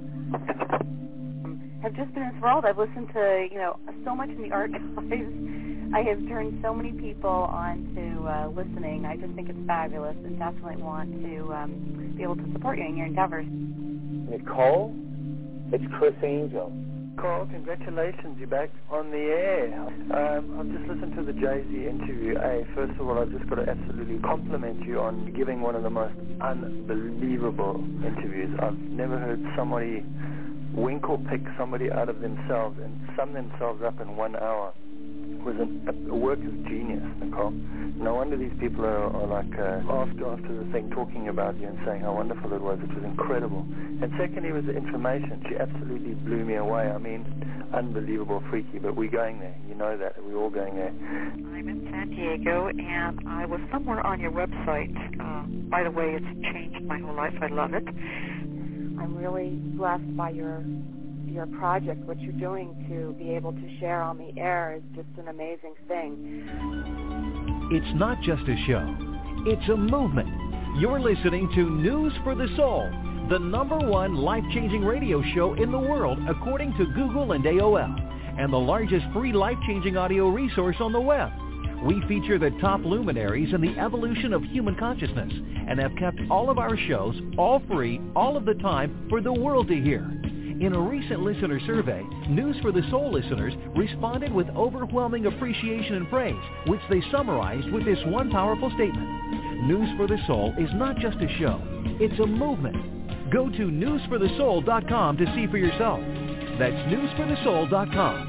I've just been enthralled. I've listened to, so much in the archives. I have turned so many people on to listening. I just think it's fabulous, and definitely want to be able to support you in your endeavors. Nicole, it's Chris Angel. Nicole, congratulations, you're back on the air. I've just listened to the Jay-Z interview. First of all, I've just got to absolutely compliment you on giving one of the most unbelievable interviews. I've never heard somebody wink or pick somebody out of themselves and sum themselves up in 1 hour. It was a work of genius, Nicole. No wonder these people are like after the thing talking about you and saying how wonderful it was. It was incredible. And secondly was the information. She absolutely blew me away. I mean, unbelievable, freaky, but we're going there. You know that. We're all going there. I'm in San Diego, and I was somewhere on your website. By the way, it's changed my whole life. I love it. I'm really blessed by your project. What you're doing to be able to share on the air is just an amazing thing. It's not just a show. It's a movement. You're listening to News for the Soul, the #1 life-changing radio show in the world according to Google and AOL, and the largest free life-changing audio resource on the web. We feature the top luminaries in the evolution of human consciousness and have kept all of our shows all free, all of the time, for the world to hear. In a recent listener survey, News for the Soul listeners responded with overwhelming appreciation and praise, which they summarized with this one powerful statement: News for the Soul is not just a show, it's a movement. Go to newsforthesoul.com to see for yourself. That's newsforthesoul.com.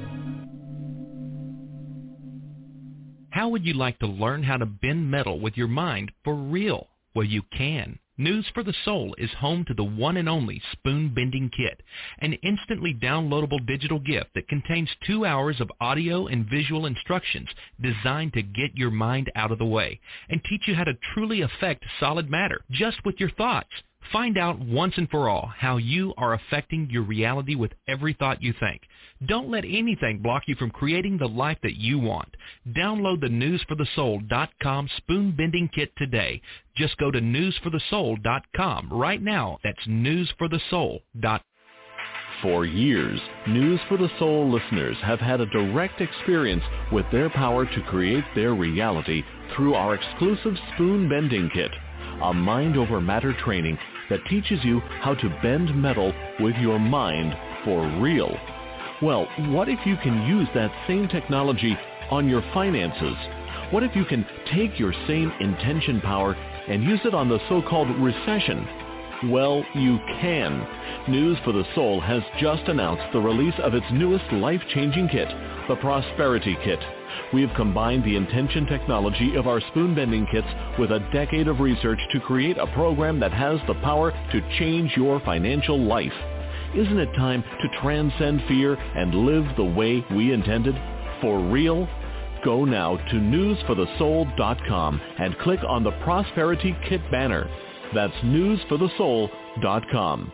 How would you like to learn how to bend metal with your mind for real? Well, you can. News for the Soul is home to the one and only Spoon Bending Kit, an instantly downloadable digital gift that contains 2 hours of audio and visual instructions designed to get your mind out of the way and teach you how to truly affect solid matter just with your thoughts. Find out once and for all how you are affecting your reality with every thought you think. Don't let anything block you from creating the life that you want. Download the newsforthesoul.com Spoon Bending Kit today. Just go to newsforthesoul.com right now. That's newsforthesoul.com. For years, News for the Soul listeners have had a direct experience with their power to create their reality through our exclusive Spoon Bending Kit, a mind-over-matter training that teaches you how to bend metal with your mind for real. Well, what if you can use that same technology on your finances? What if you can take your same intention power and use it on the so-called recession? Well, you can. News for the Soul has just announced the release of its newest life-changing kit, the Prosperity Kit. We have combined the intention technology of our spoon-bending kits with a decade of research to create a program that has the power to change your financial life. Isn't it time to transcend fear and live the way we intended? For real? Go now to newsforthesoul.com and click on the Prosperity Kit banner. That's newsforthesoul.com.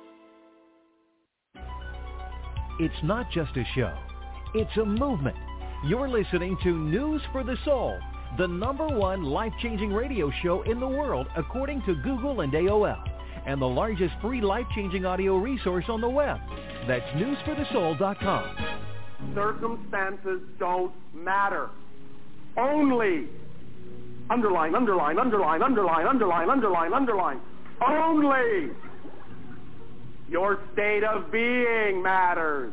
It's not just a show. It's a movement. You're listening to News for the Soul, the #1 life-changing radio show in the world according to Google and AOL, and the largest free life-changing audio resource on the web. That's newsforthesoul.com. Circumstances don't matter. Only, underline, underline, underline, underline, underline, underline, underline, only your state of being matters.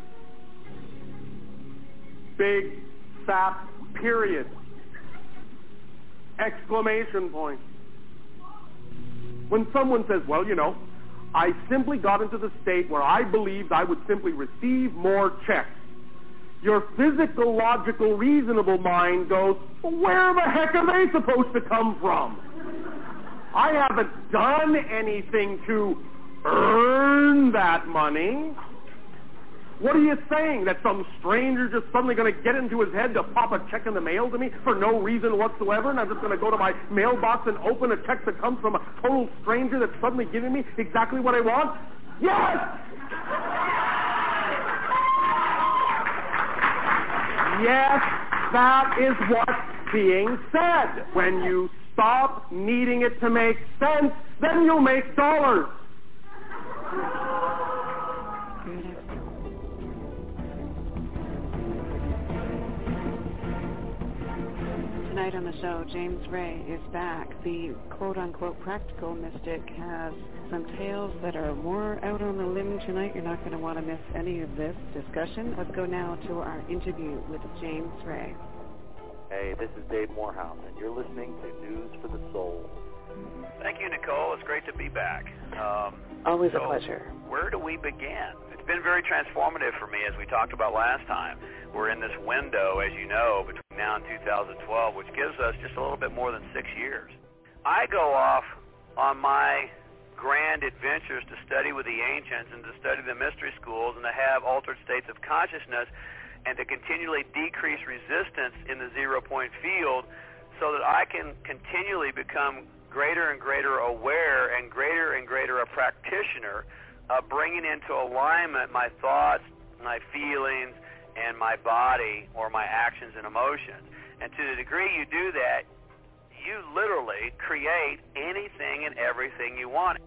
Big, fat, period. Exclamation point. When someone says, well, you know, I simply got into the state where I believed I would simply receive more checks, your physical, logical, reasonable mind goes, well, where the heck are they supposed to come from? I haven't done anything to earn that money. What are you saying? That some stranger just suddenly going to get into his head to pop a check in the mail to me for no reason whatsoever, and I'm just going to go to my mailbox and open a check that comes from a total stranger that's suddenly giving me exactly what I want? Yes! Yes, that is what's being said. When you stop needing it to make sense, then you'll make dollars. Tonight on the show, James Ray is back. The quote-unquote practical mystic has some tales that are more out on the limb tonight. You're not going to want to miss any of this discussion. Let's go now to our interview with James Ray. Hey, this is Dave Morehouse, and you're listening to News for the Soul. Thank you, Nicole. It's great to be back. Always a pleasure. Where do we begin? It's been very transformative for me, as we talked about last time. We're in this window, as you know, between now and 2012, which gives us just a little bit more than 6 years. I go off on my grand adventures to study with the ancients and to study the mystery schools and to have altered states of consciousness and to continually decrease resistance in the zero-point field so that I can continually become greater and greater aware and greater a practitioner of bringing into alignment my thoughts, my feelings, and my body or my actions and emotions. And to the degree you do that, you literally create anything and everything you want.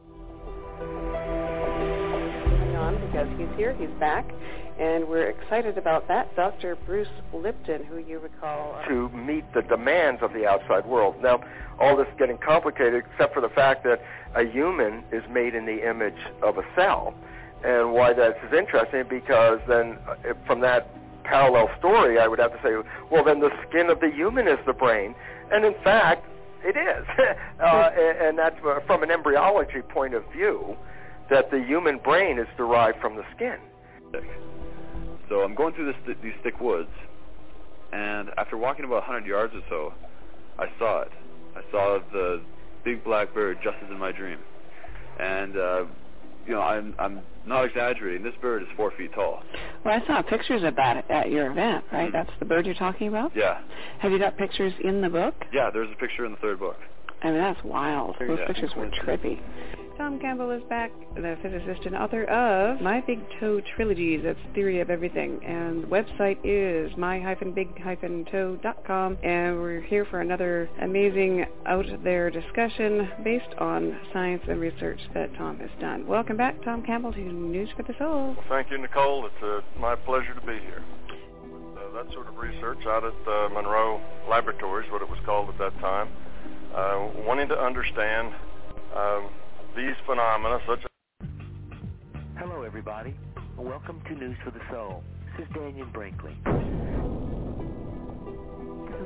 Because he's here, he's back, and we're excited about that. Dr. Bruce Lipton, who you recall... to meet the demands of the outside world. Now, all this is getting complicated except for the fact that a human is made in the image of a cell. And why that's interesting, because then from that parallel story, I would have to say, well, then the skin of the human is the brain. And in fact, it is. And that's from an embryology point of view, that the human brain is derived from the skin. So I'm going through these thick woods, and after walking about 100 yards or so, I saw it. I saw the big black bird just as in my dream. And, I'm not exaggerating. This bird is 4 feet tall. Well, I saw pictures of that at your event, right? Mm-hmm. That's the bird you're talking about? Yeah. Have you got pictures in the book? Yeah, there's a picture in the third book. I mean, that's wild. Those pictures were trippy. Tom Campbell is back, the physicist and author of My Big Toe Trilogies. That's Theory of Everything. And the website is my-big-toe.com. And we're here for another amazing out-there discussion based on science and research that Tom has done. Welcome back, Tom Campbell, to News for the Soul. Well, thank you, Nicole. It's my pleasure to be here. That sort of research out at Monroe Laboratories, what it was called at that time, wanting to understand these phenomena such as... Hello, everybody. Welcome to News for the Soul. This is Daniel Brinkley.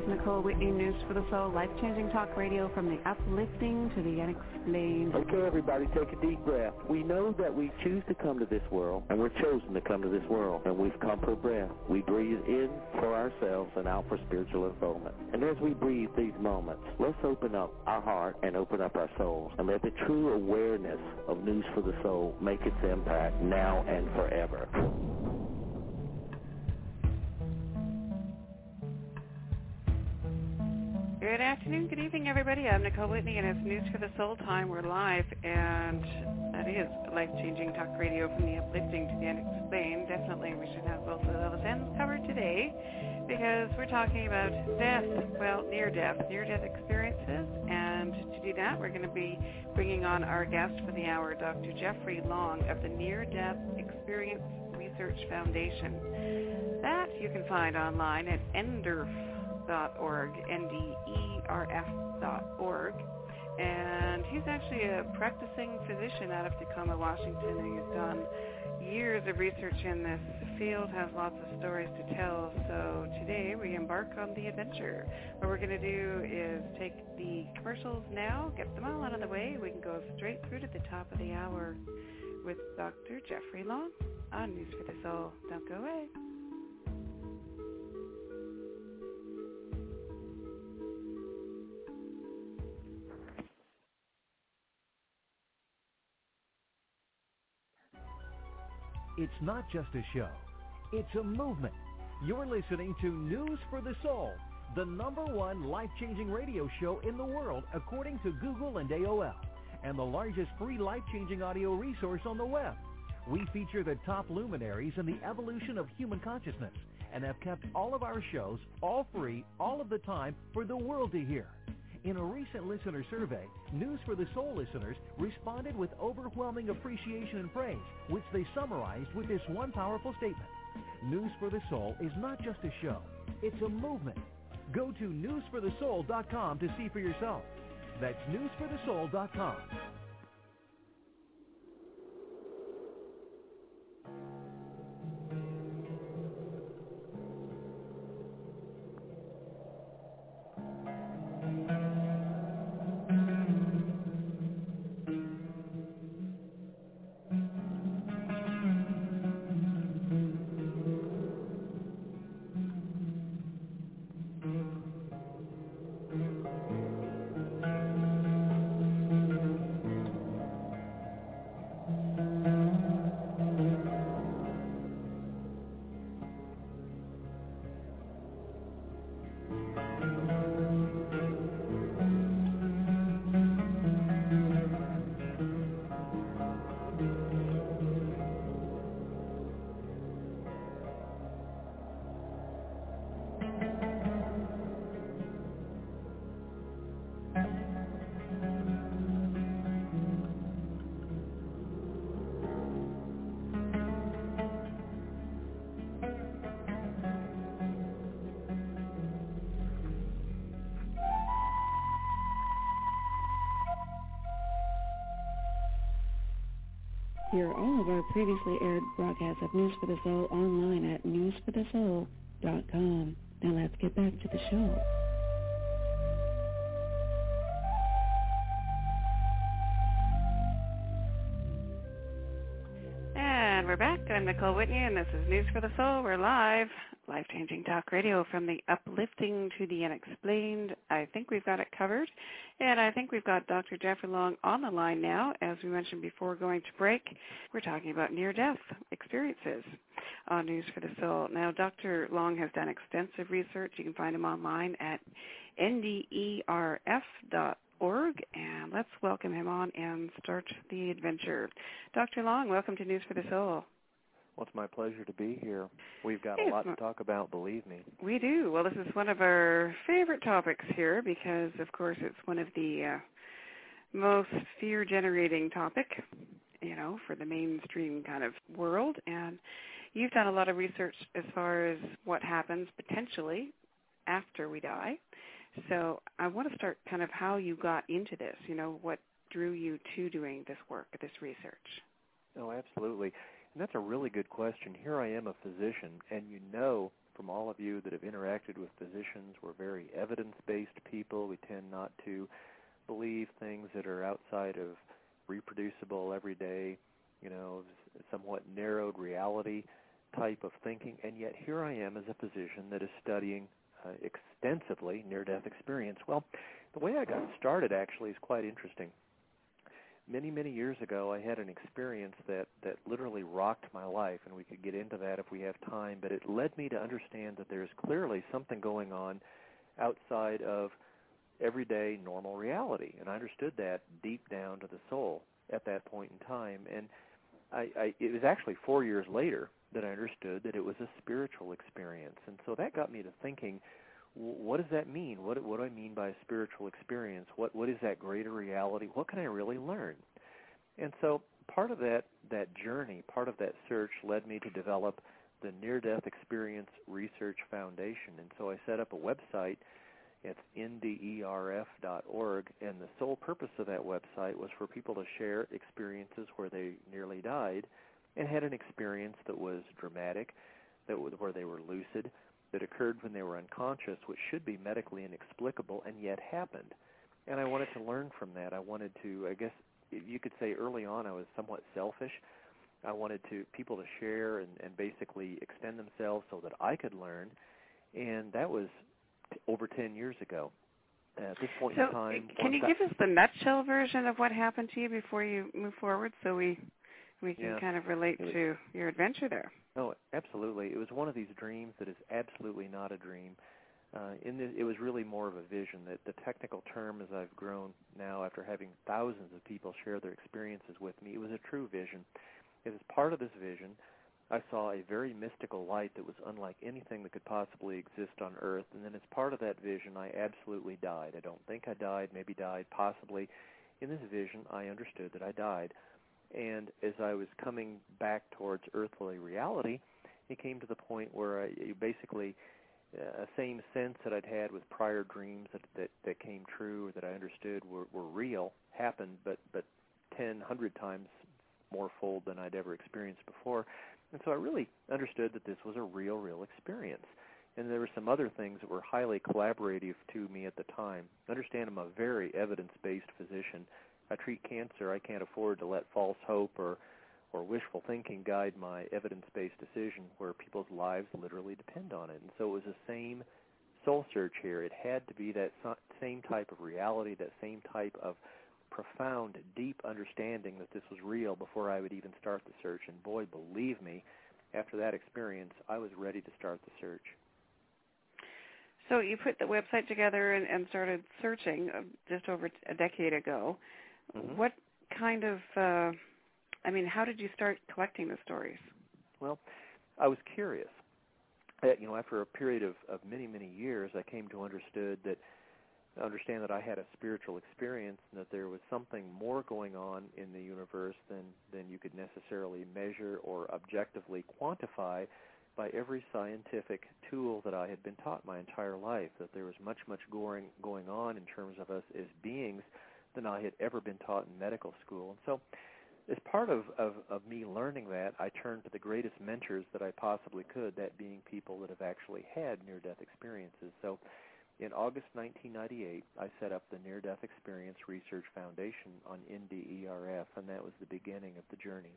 is Nicole Whitney, News for the Soul, life-changing talk radio from the uplifting to the unexplained. Okay, everybody, take a deep breath. We know that we choose to come to this world, and we're chosen to come to this world, and we've come for breath. We breathe in for ourselves and out for spiritual unfoldment. And as we breathe these moments, let's open up our heart and open up our souls, and let the true awareness of News for the Soul make its impact now and forever. Good afternoon, good evening, everybody. I'm Nicole Whitney, and it's News for the Soul time. We're live, and that is life-changing talk radio from the uplifting to the unexplained. Definitely we should have both of those ends covered today, because we're talking about death, well, near-death experiences. And to do that, we're going to be bringing on our guest for the hour, Dr. Jeffrey Long of the Near-Death Experience Research Foundation. That you can find online at NDERF.org, NDERF.org. And he's actually a practicing physician out of Tacoma, Washington, and he's done years of research in this field, has lots of stories to tell. So today we embark on the adventure. What we're going to do is take the commercials now, get them all out of the way. We can go straight through to the top of the hour with Dr. Jeffrey Long on News for the Soul. Don't go away. It's not just a show. It's a movement. You're listening to News for the Soul, the #1 life-changing radio show in the world according to Google and AOL, and the largest free life-changing audio resource on the web. We feature the top luminaries in the evolution of human consciousness and have kept all of our shows all free all of the time for the world to hear. In a recent listener survey, News for the Soul listeners responded with overwhelming appreciation and praise, which they summarized with this one powerful statement. News for the Soul is not just a show, it's a movement. Go to newsforthesoul.com to see for yourself. That's newsforthesoul.com. Hear all of our previously aired broadcasts of News for the Soul online at newsforthesoul.com. Now let's get back to the show. And we're back. I'm Nicole Whitney, and this is News for the Soul. We're live. Life-changing talk radio from the uplifting to the unexplained. I think we've got it covered. And I think we've got Dr. Jeffrey Long on the line now. As we mentioned before going to break, we're talking about near-death experiences on News for the Soul. Now, Dr. Long has done extensive research. You can find him online at nderf.org. And let's welcome him on and start the adventure. Dr. Long, welcome to News for the Soul. Well, it's my pleasure to be here. We've got a lot to talk about, believe me. We do. Well, this is one of our favorite topics here because, of course, it's one of the most fear-generating topic, for the mainstream kind of world. And you've done a lot of research as far as what happens potentially after we die. So I want to start kind of how you got into this, what drew you to doing this work, this research. Oh, absolutely. And that's a really good question. Here I am, a physician, and from all of you that have interacted with physicians. We're very evidence-based people. We tend not to believe things that are outside of reproducible, everyday, somewhat narrowed reality type of thinking. And yet here I am as a physician that is studying extensively near-death experience. Well, the way I got started actually is quite interesting. Many, many years ago, I had an experience that literally rocked my life, and we could get into that if we have time, but it led me to understand that there's clearly something going on outside of everyday normal reality, and I understood that deep down to the soul at that point in time. And it was actually 4 years later that I understood that it was a spiritual experience. And so that got me to thinking, what does that mean? What do I mean by a spiritual experience? What is that greater reality? What can I really learn? And so part of that journey, part of that search led me to develop the Near-Death Experience Research Foundation. And so I set up a website. It's nderf.org, and the sole purpose of that website was for people to share experiences where they nearly died and had an experience that was dramatic, where they were lucid, that occurred when they were unconscious, which should be medically inexplicable, and yet happened. And I wanted to learn from that. I wanted to, I guess you could say early on I was somewhat selfish. I wanted people to share and basically extend themselves so that I could learn, and that was over 10 years ago. At this point in time... Can you give us the nutshell version of what happened to you before you move forward so we can kind of relate to your adventure there? Oh, absolutely. It was one of these dreams that is absolutely not a dream. It was really more of a vision. That the technical term, as I've grown now after having thousands of people share their experiences with me, it was a true vision. As part of this vision, I saw a very mystical light that was unlike anything that could possibly exist on Earth. And then as part of that vision, I absolutely died. I don't think I died, maybe died, possibly. In this vision, I understood that I died. And as I was coming back towards earthly reality, it came to the point where basically a same sense that I'd had with prior dreams that came true, or that I understood were real, happened, but 10, 100 times more fold than I'd ever experienced before. And so I really understood that this was a real experience. And there were some other things that were highly collaborative to me at the time. Understand, I'm a very evidence-based physician. I treat cancer. I can't afford to let false hope or wishful thinking guide my evidence-based decision where people's lives literally depend on it. And so it was the same soul search here. It had to be that same type of reality, that same type of profound, deep understanding that this was real before I would even start the search. And boy, believe me, after that experience, I was ready to start the search. So you put the website together and started searching just over a decade ago. Mm-hmm. What kind of, how did you start collecting the stories? Well, I was curious. After a period of many, many years, I came to understand that I had a spiritual experience and that there was something more going on in the universe than you could necessarily measure or objectively quantify by every scientific tool that I had been taught my entire life, that there was much going on in terms of us as beings than I had ever been taught in medical school. And so as part of me learning that, I turned to the greatest mentors that I possibly could, that being people that have actually had near-death experiences. So in August 1998, I set up the Near-Death Experience Research Foundation on NDERF, and that was the beginning of the journey.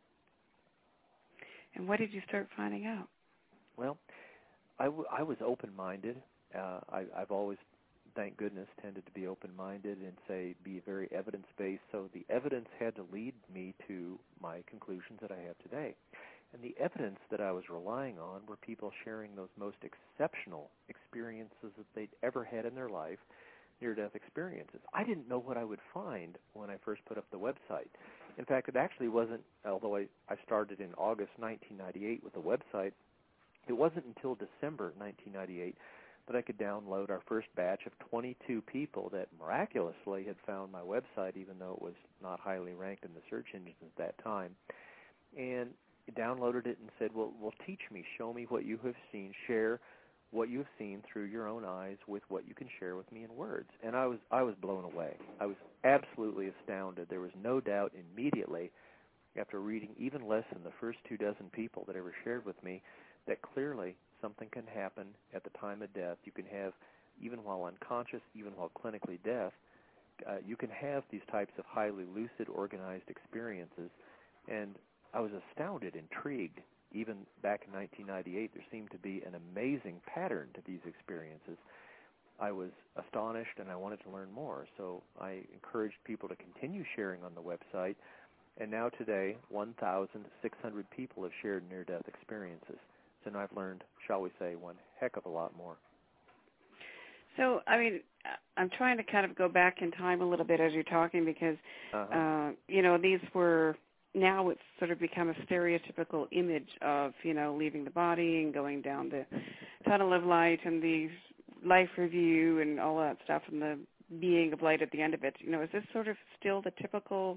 And what did you start finding out? Well, I was open-minded. I've always, thank goodness, tended to be open-minded and be very evidence-based. So the evidence had to lead me to my conclusions that I have today. And the evidence that I was relying on were people sharing those most exceptional experiences that they'd ever had in their life, near-death experiences. I didn't know what I would find when I first put up the website. In fact, it actually wasn't, although I started in August 1998 with the website, it wasn't until December 1998 that I could download our first batch of 22 people that miraculously had found my website, even though it was not highly ranked in the search engines at that time. And downloaded it and said, well, teach me, show me what you have seen, share what you have seen through your own eyes with what you can share with me in words. And I was blown away. I was absolutely astounded. There was no doubt immediately, after reading even less than the first 24 people that ever shared with me, that clearly something can happen at the time of death. You can have, even while unconscious, even while clinically deaf, you can have these types of highly lucid, organized experiences. And I was astounded, intrigued. Even back in 1998, there seemed to be an amazing pattern to these experiences. I was astonished, and I wanted to learn more. So I encouraged people to continue sharing on the website. And now today, 1,600 people have shared near-death experiences. So now I've learned, shall we say, one heck of a lot more. So, I mean, I'm trying to kind of go back in time a little bit as you're talking because, these were, now it's sort of become a stereotypical image of, leaving the body and going down the tunnel of light and the life review and all that stuff and the being of light at the end of it. Is this sort of still the typical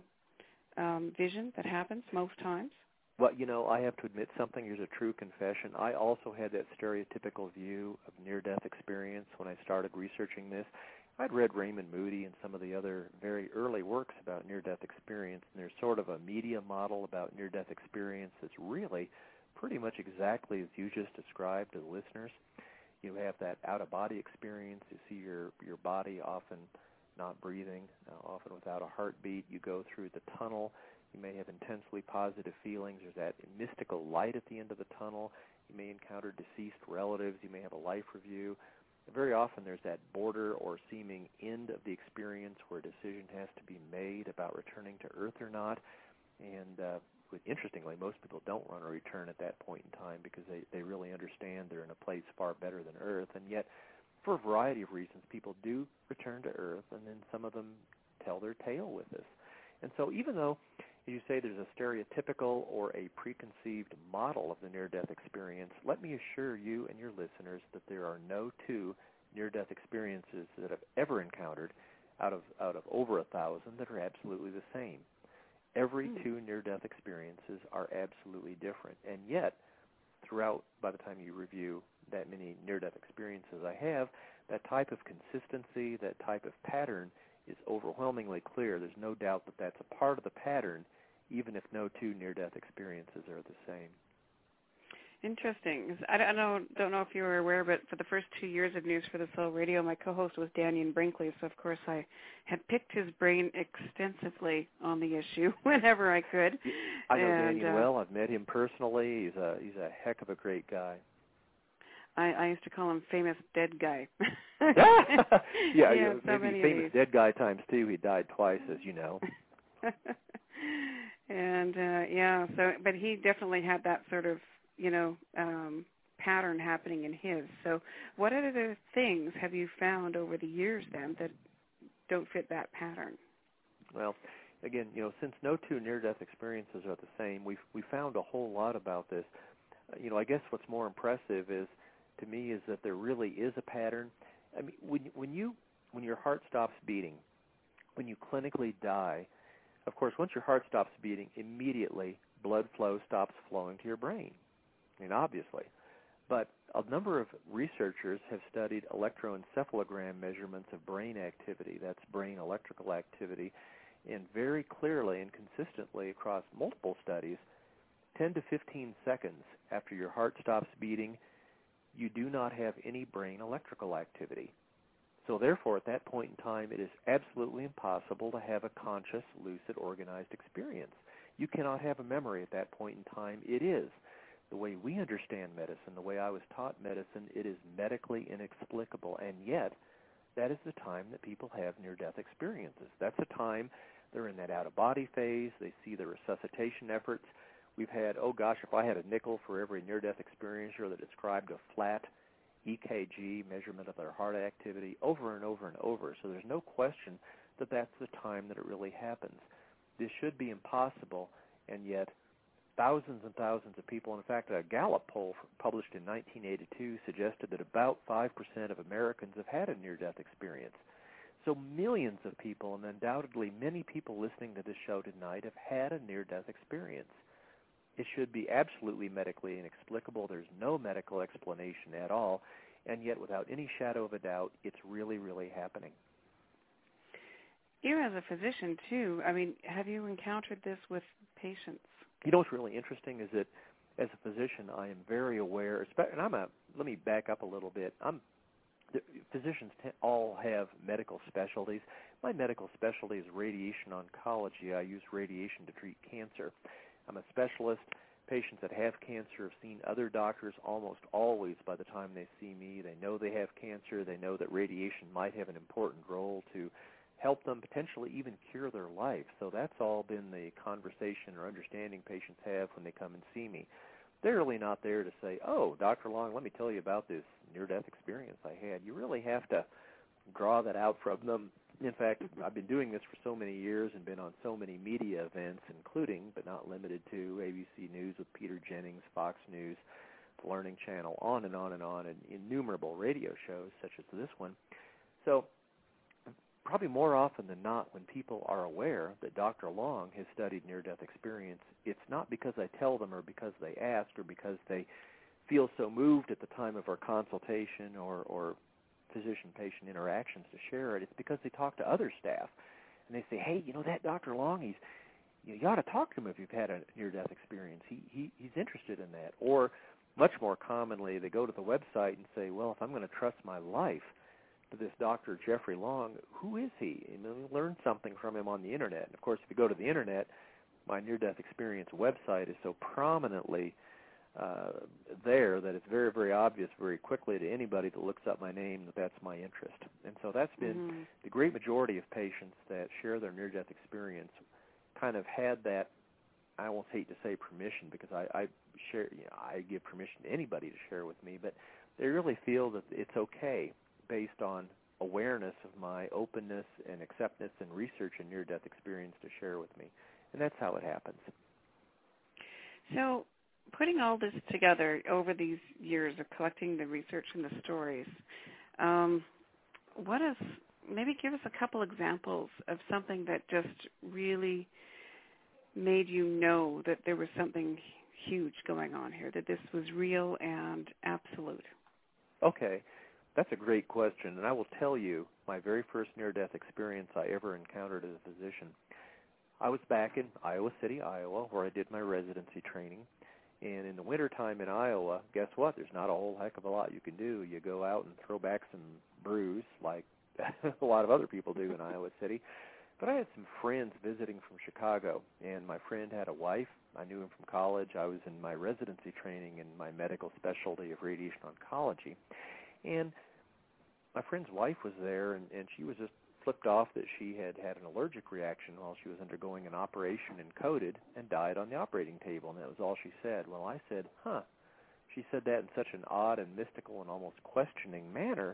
vision that happens most times? Well, I have to admit something. Here's a true confession. I also had that stereotypical view of near-death experience when I started researching this. I'd read Raymond Moody and some of the other very early works about near-death experience, and there's sort of a media model about near-death experience that's really pretty much exactly as you just described to the listeners. You have that out-of-body experience. You see your body often not breathing, often without a heartbeat. You go through the tunnel. You may have intensely positive feelings. There's that mystical light at the end of the tunnel. You may encounter deceased relatives. You may have a life review. Very often there's that border or seeming end of the experience where a decision has to be made about returning to Earth or not. And interestingly, most people don't want to return at that point in time because they really understand they're in a place far better than Earth. And yet, for a variety of reasons, people do return to Earth, and then some of them tell their tale with us. And so even though, as you say, there's a stereotypical or a preconceived model of the near-death experience, let me assure you and your listeners that there are no two near-death experiences that I've ever encountered out of over 1,000 that are absolutely the same. Every two near-death experiences are absolutely different. And yet, throughout, by the time you review that many near-death experiences I have, that type of consistency, that type of pattern is overwhelmingly clear. There's no doubt that that's a part of the pattern, even if no two near-death experiences are the same. Interesting. I don't know if you were aware, but for the first 2 years of News for the Soul Radio, my co-host was Dannion Brinkley, so of course I had picked his brain extensively on the issue whenever I could. I know Dannion well. I've met him personally. He's a heck of a great guy. I used to call him famous dead guy. yeah, maybe famous dead guy times two. He died twice, as you know. And but he definitely had that sort of pattern happening in his. So what other things have you found over the years then that don't fit that pattern? Well, again, since no two near-death experiences are the same, we found a whole lot about this. I guess what's more impressive is that there really is a pattern. I mean, when your heart stops beating, when you clinically die, of course, once your heart stops beating, immediately blood flow stops flowing to your brain. I mean, obviously. But a number of researchers have studied electroencephalogram measurements of brain activity, that's brain electrical activity, and very clearly and consistently across multiple studies, 10 to 15 seconds after your heart stops beating, you do not have any brain electrical activity. So therefore, at that point in time, it is absolutely impossible to have a conscious, lucid, organized experience. You cannot have a memory at that point in time. It is. The way we understand medicine, the way I was taught medicine, it is medically inexplicable, and yet that is the time that people have near-death experiences. That's the time they're in that out-of-body phase. They see the resuscitation efforts. We've had, if I had a nickel for every near-death experiencer that described a flat EKG measurement of their heart activity over and over and over. So there's no question that that's the time that it really happens. This should be impossible, and yet thousands and thousands of people, in fact, a Gallup poll published in 1982 suggested that about 5% of Americans have had a near-death experience. So millions of people, and undoubtedly many people listening to this show tonight, have had a near-death experience. It should be absolutely medically inexplicable. There's no medical explanation at all, and yet without any shadow of a doubt, it's really, really happening. You as a physician, too, I mean, have you encountered this with patients? You know what's really interesting is that as a physician, I am very aware, and let me back up a little bit. Physicians all have medical specialties. My medical specialty is radiation oncology. I use radiation to treat cancer. I'm a specialist. Patients that have cancer have seen other doctors almost always by the time they see me. They know they have cancer. They know that radiation might have an important role to help them potentially even cure their life. So that's all been the conversation or understanding patients have when they come and see me. They're really not there to say, oh, Dr. Long, let me tell you about this near-death experience I had. You really have to draw that out from them. In fact, I've been doing this for so many years and been on so many media events, including but not limited to ABC News with Peter Jennings, Fox News, the Learning Channel, on and on and on, and innumerable radio shows such as this one. So probably more often than not, when people are aware that Dr. Long has studied near-death experience, it's not because I tell them or because they ask or because they feel so moved at the time of our consultation or physician-patient interactions to share it. It's because they talk to other staff, and they say, hey, you know, that Dr. Long, you ought to talk to him if you've had a near-death experience. He's interested in that. Or much more commonly, they go to the website and say, well, if I'm going to trust my life to this Dr. Jeffrey Long, who is he? And we learn something from him on the Internet. And, of course, if you go to the Internet, my near-death experience website is so prominently there that it's very, very obvious very quickly to anybody that looks up my name that that's my interest. And so that's been the great majority of patients that share their near-death experience kind of had that, I almost hate to say permission because I give permission to anybody to share with me, but they really feel that it's okay based on awareness of my openness and acceptance and research and near-death experience to share with me. And that's how it happens. So putting all this together over these years of collecting the research and the stories, maybe give us a couple examples of something that just really made you know that there was something huge going on here, that this was real and absolute. Okay. That's a great question, and I will tell you my very first near-death experience I ever encountered as a physician. I was back in Iowa City, Iowa, where I did my residency training. And in the wintertime in Iowa, guess what? There's not a whole heck of a lot you can do. You go out and throw back some brews like a lot of other people do in Iowa City. But I had some friends visiting from Chicago, and my friend had a wife. I knew him from college. I was in my residency training in my medical specialty of radiation oncology. And my friend's wife was there, and she was just flipped off that she had an allergic reaction while she was undergoing an operation and coded and died on the operating table, and that was all she said. Well, I said, huh. She said that in such an odd and mystical and almost questioning manner,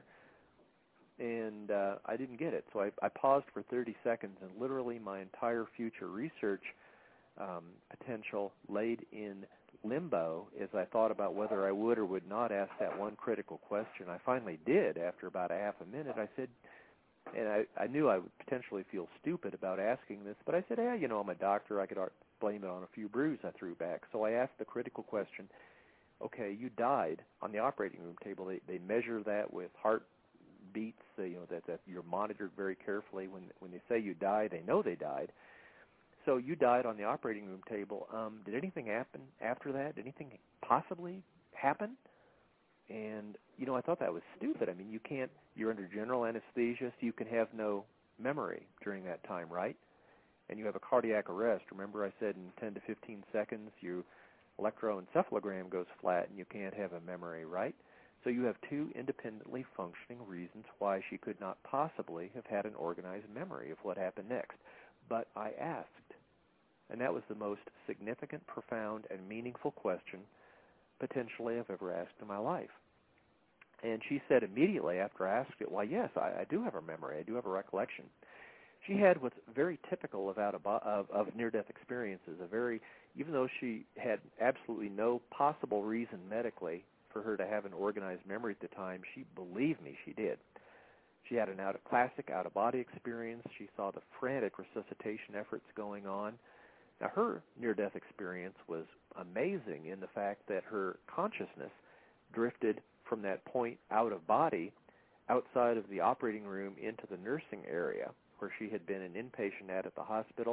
and I didn't get it. So I paused for 30 seconds, and literally my entire future research potential laid in limbo as I thought about whether I would or would not ask that one critical question. I finally did after about a half a minute. I said, and I knew I would potentially feel stupid about asking this, but I said, hey, you know, I'm a doctor. I could blame it on a few brews I threw back. So I asked the critical question, okay, you died on the operating room table. They measure that with heart beats, that you're monitored very carefully. When they say you die, they know they died. So you died on the operating room table. Did anything happen after that? Did anything possibly happen? And, I thought that was stupid. I mean, you're under general anesthesia, so you can have no memory during that time, right? And you have a cardiac arrest. Remember I said in 10 to 15 seconds your electroencephalogram goes flat and you can't have a memory, right? So you have two independently functioning reasons why she could not possibly have had an organized memory of what happened next. But I asked, and that was the most significant, profound, and meaningful question potentially I've ever asked in my life. And she said immediately after I asked it, why, yes, I do have a memory. I do have a recollection. She had what's very typical of near-death experiences, even though she had absolutely no possible reason medically for her to have an organized memory at the time, she believed me she did. She had a classic out-of-body experience. She saw the frantic resuscitation efforts going on. Now, her near-death experience was amazing in the fact that her consciousness drifted from that point out of body outside of the operating room into the nursing area where she had been an inpatient at the hospital,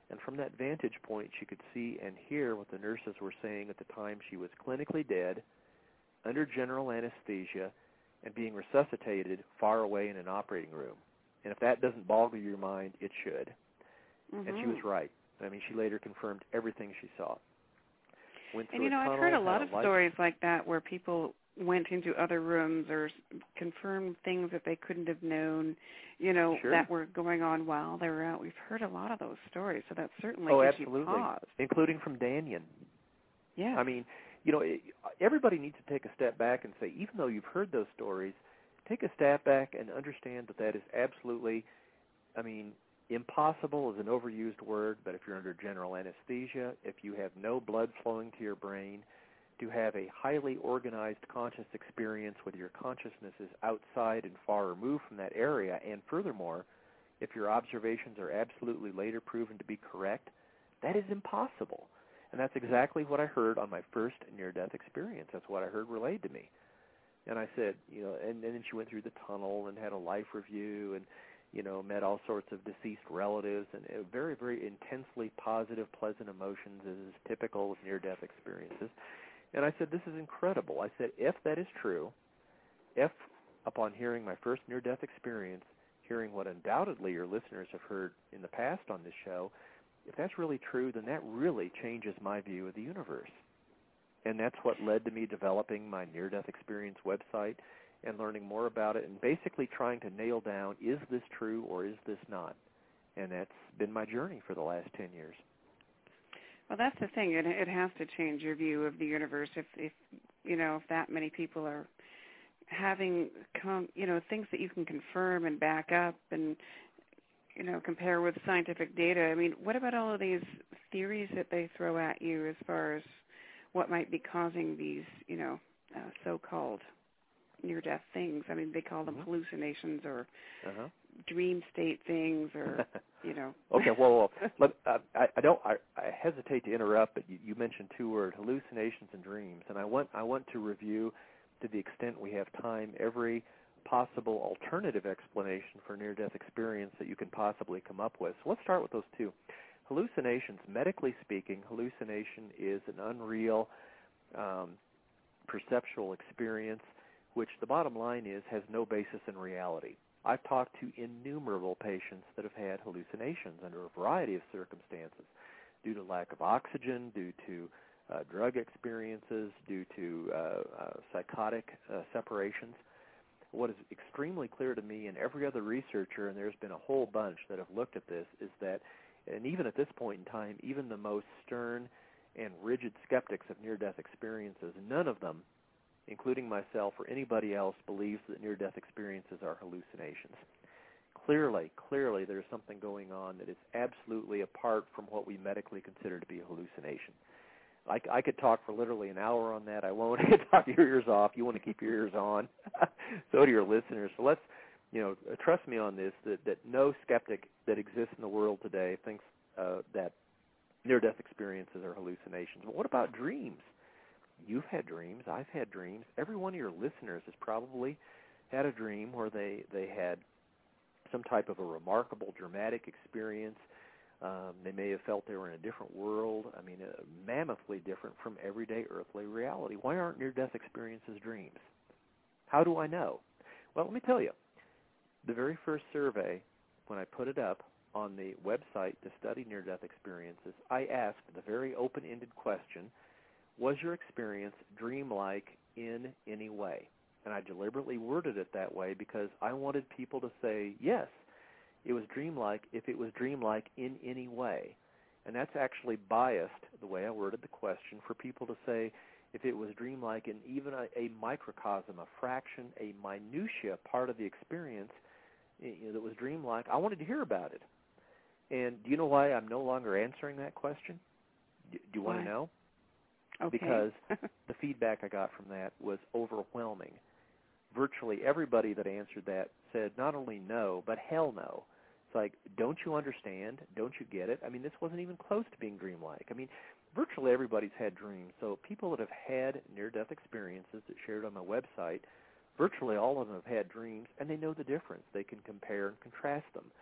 And from that vantage point, she could see and hear what the nurses were saying at the time she was clinically dead, under general anesthesia, and being resuscitated far away in an operating room. And if that doesn't boggle your mind, it should. Mm-hmm. And she was right. I mean, she later confirmed everything she saw. And, you know, I've heard a lot of stories like that where people went into other rooms or confirmed things that they couldn't have known, you know, that were going on while they were out. We've heard a lot of those stories, so that certainly gives you pause. Including from Danyan. Yeah. I mean, you know, everybody needs to take a step back and say, even though you've heard those stories, take a step back and understand that that is absolutely, I mean, impossible is an overused word, but if you're under general anesthesia, if you have no blood flowing to your brain, to have a highly organized conscious experience where your consciousness is outside and far removed from that area, and furthermore, if your observations are absolutely later proven to be correct, that is impossible. And that's exactly what I heard on my first near-death experience. That's what I heard relayed to me. And I said, you know, and then she went through the tunnel and had a life review and, you know, met all sorts of deceased relatives and very, very intensely positive, pleasant emotions as is typical of near-death experiences. And I said, this is incredible. I said, if that is true, if upon hearing my first near-death experience, hearing what undoubtedly your listeners have heard in the past on this show, if that's really true, then that really changes my view of the universe. And that's what led to me developing my near-death experience website and learning more about it and basically trying to nail down, is this true or is this not? And that's been my journey for the last 10 years. Well, that's the thing. It has to change your view of the universe if you know, if that many people are having, you know, things that you can confirm and back up and, you know, compare with scientific data. I mean, what about all of these theories that they throw at you as far as what might be causing these, you know, so-called near-death things? I mean, they call them hallucinations or dream state things, or you know. Okay, well, I hesitate to interrupt, but you mentioned two words: hallucinations and dreams, and I want to review, to the extent we have time, every possible alternative explanation for near-death experience that you can possibly come up with. So let's start with those two. Hallucinations, medically speaking, hallucination is an unreal perceptual experience, which the bottom line is has no basis in reality. I've talked to innumerable patients that have had hallucinations under a variety of circumstances, due to lack of oxygen, due to drug experiences, due to psychotic separations. What is extremely clear to me and every other researcher, and there's been a whole bunch that have looked at this, is that, and even at this point in time, even the most stern and rigid skeptics of near-death experiences, none of them, including myself or anybody else, believes that near-death experiences are hallucinations. Clearly, there's something going on that is absolutely apart from what we medically consider to be a hallucination. I could talk for literally an hour on that. I won't. I could talk your ears off. You want to keep your ears on. So do your listeners. So let's, you know, trust me on this, that no skeptic that exists in the world today thinks that near-death experiences are hallucinations. But what about dreams? You've had dreams. I've had dreams. Every one of your listeners has probably had a dream where they had some type of a remarkable, dramatic experience. They may have felt they were in a different world. I mean, mammothly different from everyday earthly reality. Why aren't near-death experiences dreams? How do I know? Well, let me tell you. The very first survey, when I put it up on the website to study near-death experiences, I asked the very open-ended question, was your experience dreamlike in any way? And I deliberately worded it that way because I wanted people to say, yes, it was dreamlike if it was dreamlike in any way. And that's actually biased, the way I worded the question, for people to say if it was dreamlike in even a microcosm, a fraction, a minutia part of the experience that was dreamlike. I wanted to hear about it. And do you know why I'm no longer answering that question? Do you want to know? Okay. Because the feedback I got from that was overwhelming. Virtually everybody that answered that said not only no, but hell no. It's like, don't you understand? Don't you get it? I mean, this wasn't even close to being dreamlike. I mean, virtually everybody's had dreams. So people that have had near-death experiences that shared on my website, virtually all of them have had dreams, and they know the difference. They can compare and contrast them.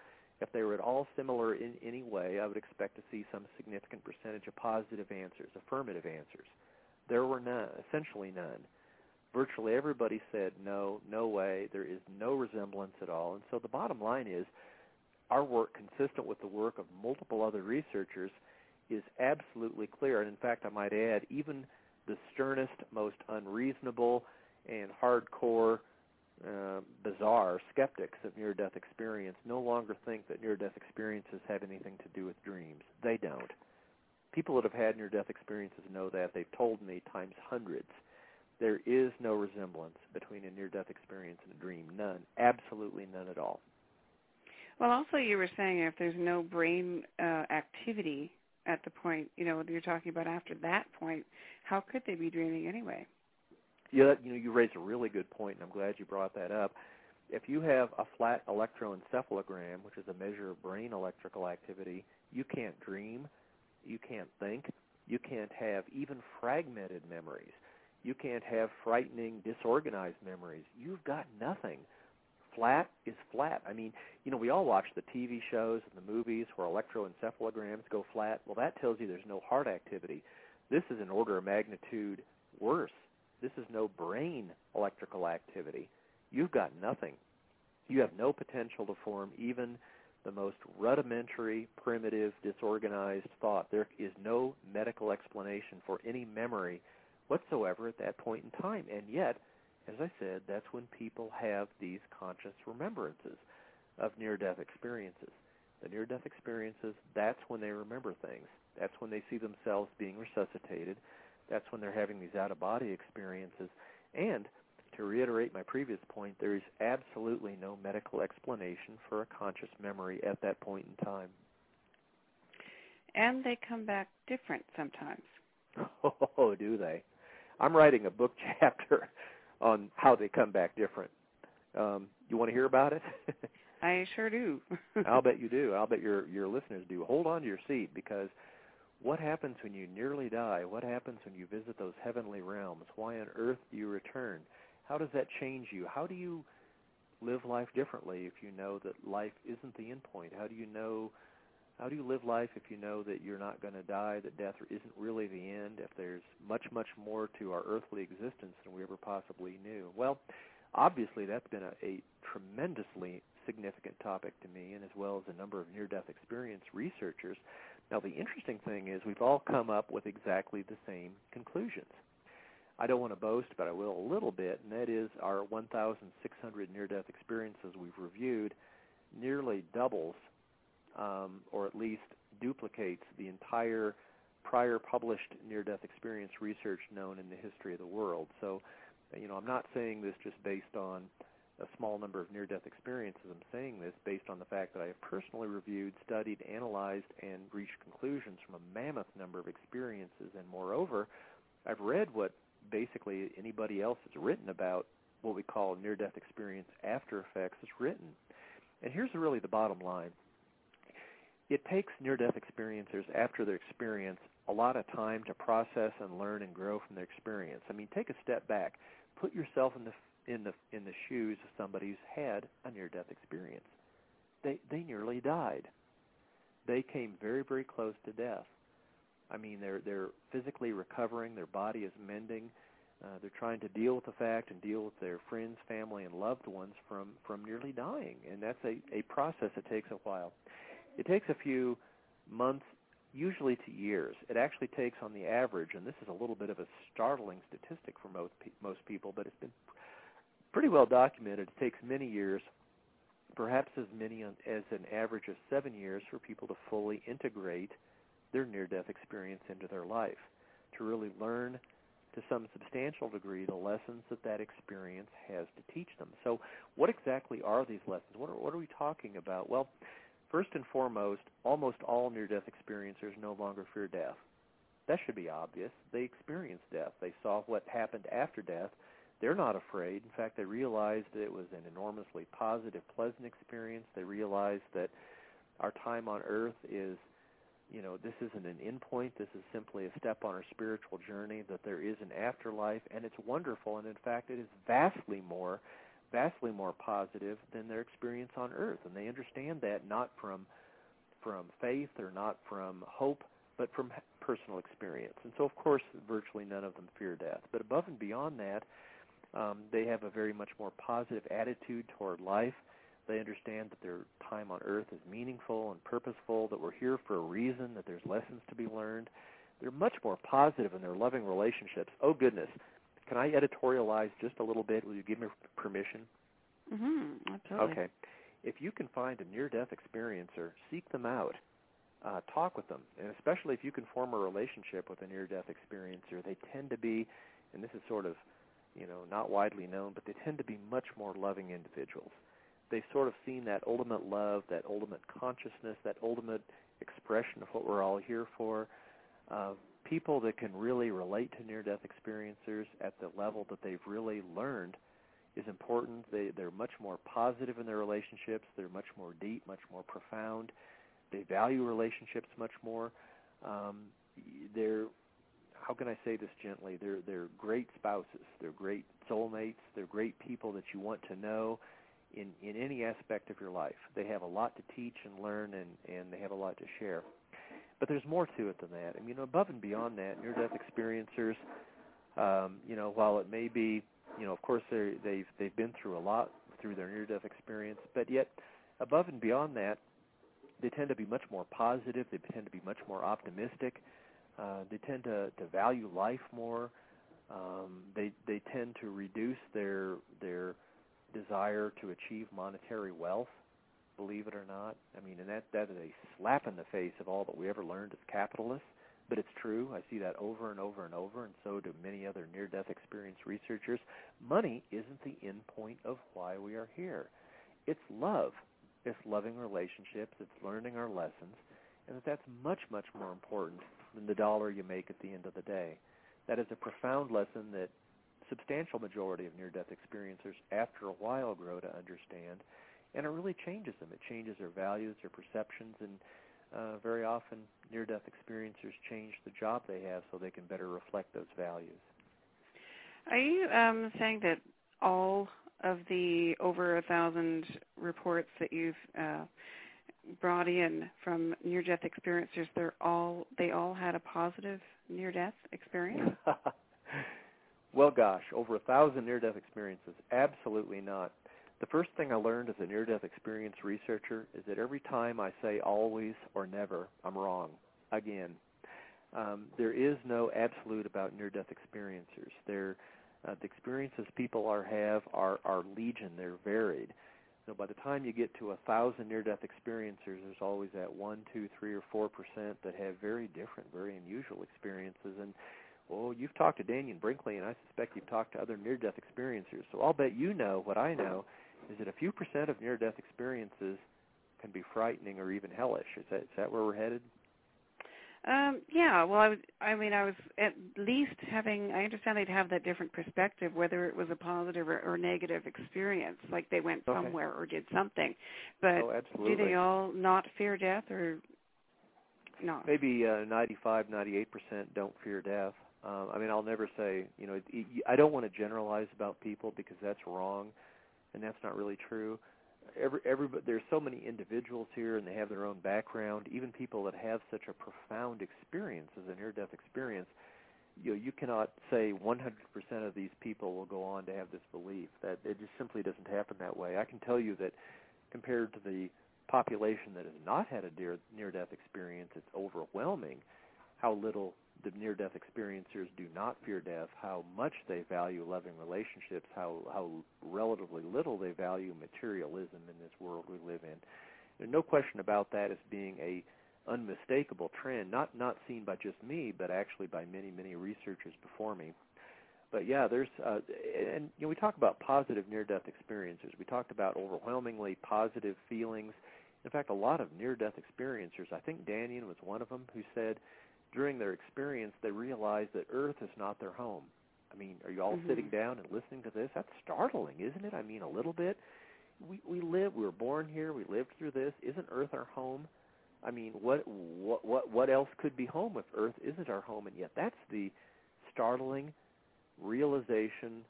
If they were at all similar in any way, I would expect to see some significant percentage of positive answers, affirmative answers. There were none, essentially none. Virtually everybody said, no, no way, there is no resemblance at all. And so the bottom line is, our work, consistent with the work of multiple other researchers, is absolutely clear. And in fact, I might add, even the sternest, most unreasonable and hardcore, bizarre skeptics of near-death experience no longer think that near-death experiences have anything to do with dreams. They don't. People that have had near-death experiences know that. They've told me times hundreds. There is no resemblance between a near-death experience and a dream. None. Absolutely none at all. Well, also you were saying if there's no brain activity at the point, you're talking about after that point, how could they be dreaming anyway? Yeah, you raised a really good point, and I'm glad you brought that up. If you have a flat electroencephalogram, which is a measure of brain electrical activity, you can't dream, you can't think, you can't have even fragmented memories. You can't have frightening, disorganized memories. You've got nothing. Flat is flat. I mean, we all watch the TV shows and the movies where electroencephalograms go flat. Well, that tells you there's no heart activity. This is an order of magnitude worse. This is no brain electrical activity. You've got nothing. You have no potential to form even the most rudimentary, primitive, disorganized thought. There is no medical explanation for any memory whatsoever at that point in time. And yet, as I said, that's when people have these conscious remembrances of near-death experiences. The near-death experiences, that's when they remember things. That's when they see themselves being resuscitated. That's when they're having these out-of-body experiences. And to reiterate my previous point, there is absolutely no medical explanation for a conscious memory at that point in time. And they come back different sometimes. Oh, do they? I'm writing a book chapter on how they come back different. You want to hear about it? I sure do. I'll bet you do. I'll bet your listeners do. Hold on to your seat, because what happens when you nearly die? What happens when you visit those heavenly realms? Why on earth do you return? How does that change you? How do you live life differently if you know that life isn't the end point? How do you live life if you know that you're not going to die, that death isn't really the end, if there's much, much more to our earthly existence than we ever possibly knew? Well, obviously that's been a tremendously significant topic to me, and as well as a number of near-death experience researchers. Now, the interesting thing is we've all come up with exactly the same conclusions. I don't want to boast, but I will a little bit, and that is our 1,600 near-death experiences we've reviewed nearly doubles, or at least duplicates, the entire prior published near-death experience research known in the history of the world. So, I'm not saying this just based on a small number of near-death experiences. I'm saying this based on the fact that I have personally reviewed, studied, analyzed, and reached conclusions from a mammoth number of experiences. And moreover, I've read what basically anybody else has written about what we call near-death experience after effects is written. And here's really the bottom line. It takes near-death experiencers, after their experience, a lot of time to process and learn and grow from their experience. I mean, take a step back. Put yourself in the shoes of somebody who's had a near-death experience. They nearly died. They came very, very close to death. I mean, they're physically recovering. Their body is mending. They're trying to deal with the fact and deal with their friends, family, and loved ones from nearly dying. And that's a process that takes a while. It takes a few months, usually to years. It actually takes, on the average, and this is a little bit of a startling statistic for most people, but it's been pretty well documented. It takes many years, perhaps as many as an average of 7 years, for people to fully integrate their near-death experience into their life, to really learn to some substantial degree the lessons that experience has to teach them. So what exactly are these lessons? What are we talking about? Well, first and foremost, almost all near-death experiencers no longer fear death. That should be obvious. They experienced death. They saw what happened after death. They're not afraid. In fact, they realized that it was an enormously positive, pleasant experience. They realized that our time on earth is, this isn't an end point. This is simply a step on our spiritual journey, that there is an afterlife, and it's wonderful. And in fact, it is vastly more vastly more positive than their experience on Earth, and they understand that not from faith or not from hope, but from personal experience. And so, of course, virtually none of them fear death. But above and beyond that, they have a very much more positive attitude toward life. They understand that their time on Earth is meaningful and purposeful, that we're here for a reason, that there's lessons to be learned. They're much more positive in their loving relationships. Oh, goodness. Can I editorialize just a little bit? Will you give me permission? Absolutely. Okay. If you can find a near-death experiencer, seek them out. Talk with them. And especially if you can form a relationship with a near-death experiencer, they tend to be, and this is sort of, not widely known, but they tend to be much more loving individuals. They've sort of seen that ultimate love, that ultimate consciousness, that ultimate expression of what we're all here for. People that can really relate to near-death experiencers at the level that they've really learned is important. They're much more positive in their relationships. They're much more deep, much more profound. They value relationships much more. They're, how can I say this gently? They're great spouses. They're great soulmates. They're great people that you want to know in any aspect of your life. They have a lot to teach and learn, and they have a lot to share. But there's more to it than that. I mean, above and beyond that, near-death experiencers, while it may be, of course they've been through a lot through their near-death experience, but yet above and beyond that, they tend to be much more positive. They tend to be much more optimistic. They tend to value life more. They tend to reduce their desire to achieve monetary wealth, believe it or not. I mean, and that is a slap in the face of all that we ever learned as capitalists, but it's true. I see that over and over and over, and so do many other near-death experience researchers. Money isn't the end point of why we are here. It's love. It's loving relationships. It's learning our lessons, and that's much, much more important than the dollar you make at the end of the day. That is a profound lesson that substantial majority of near-death experiencers after a while grow to understand, and it really changes them. It changes their values, their perceptions, and very often near-death experiencers change the job they have so they can better reflect those values. Are you saying that all of the over 1,000 reports that you've brought in from near-death experiencers, they all had a positive near-death experience? Well, gosh, over 1,000 near-death experiences? Absolutely not. The first thing I learned as a near-death experience researcher is that every time I say always or never, I'm wrong. Again, there is no absolute about near-death experiencers. The experiences people have are legion. They're varied. So by the time you get to 1,000 near-death experiencers, there's always that 1, 2, 3, or 4% that have very different, very unusual experiences. And you've talked to Dannion Brinkley, and I suspect you've talked to other near-death experiencers. So I'll bet you know what I know is that a few percent of near-death experiences can be frightening or even hellish. Is that where we're headed? Yeah. Well, I was at least I understand they'd have that different perspective, whether it was a positive or negative experience, like they went somewhere or did something. But do they all not fear death or not? Maybe 95, 98% don't fear death. I'll never say, I don't want to generalize about people because that's wrong, and that's not really true. There's so many individuals here, and they have their own background. Even people that have such a profound experience as a near-death experience, you cannot say 100% of these people will go on to have this belief. That it just simply doesn't happen that way. I can tell you that compared to the population that has not had a near-death experience, it's overwhelming how little the near-death experiencers do not fear death, how much they value loving relationships, how relatively little they value materialism in this world we live in. There's no question about that as being a unmistakable trend, not seen by just me, but actually by many, many researchers before me. But yeah, there's we talk about positive near-death experiences. We talked about overwhelmingly positive feelings. In fact, a lot of near-death experiencers, I think Dannion was one of them, who said during their experience they realized that Earth is not their home. I mean, are you all sitting down and listening to this? That's startling, isn't it? I mean, a little bit. We were born here. We lived through this. Isn't Earth our home? I mean, what else could be home if Earth isn't our home? And yet that's the startling realization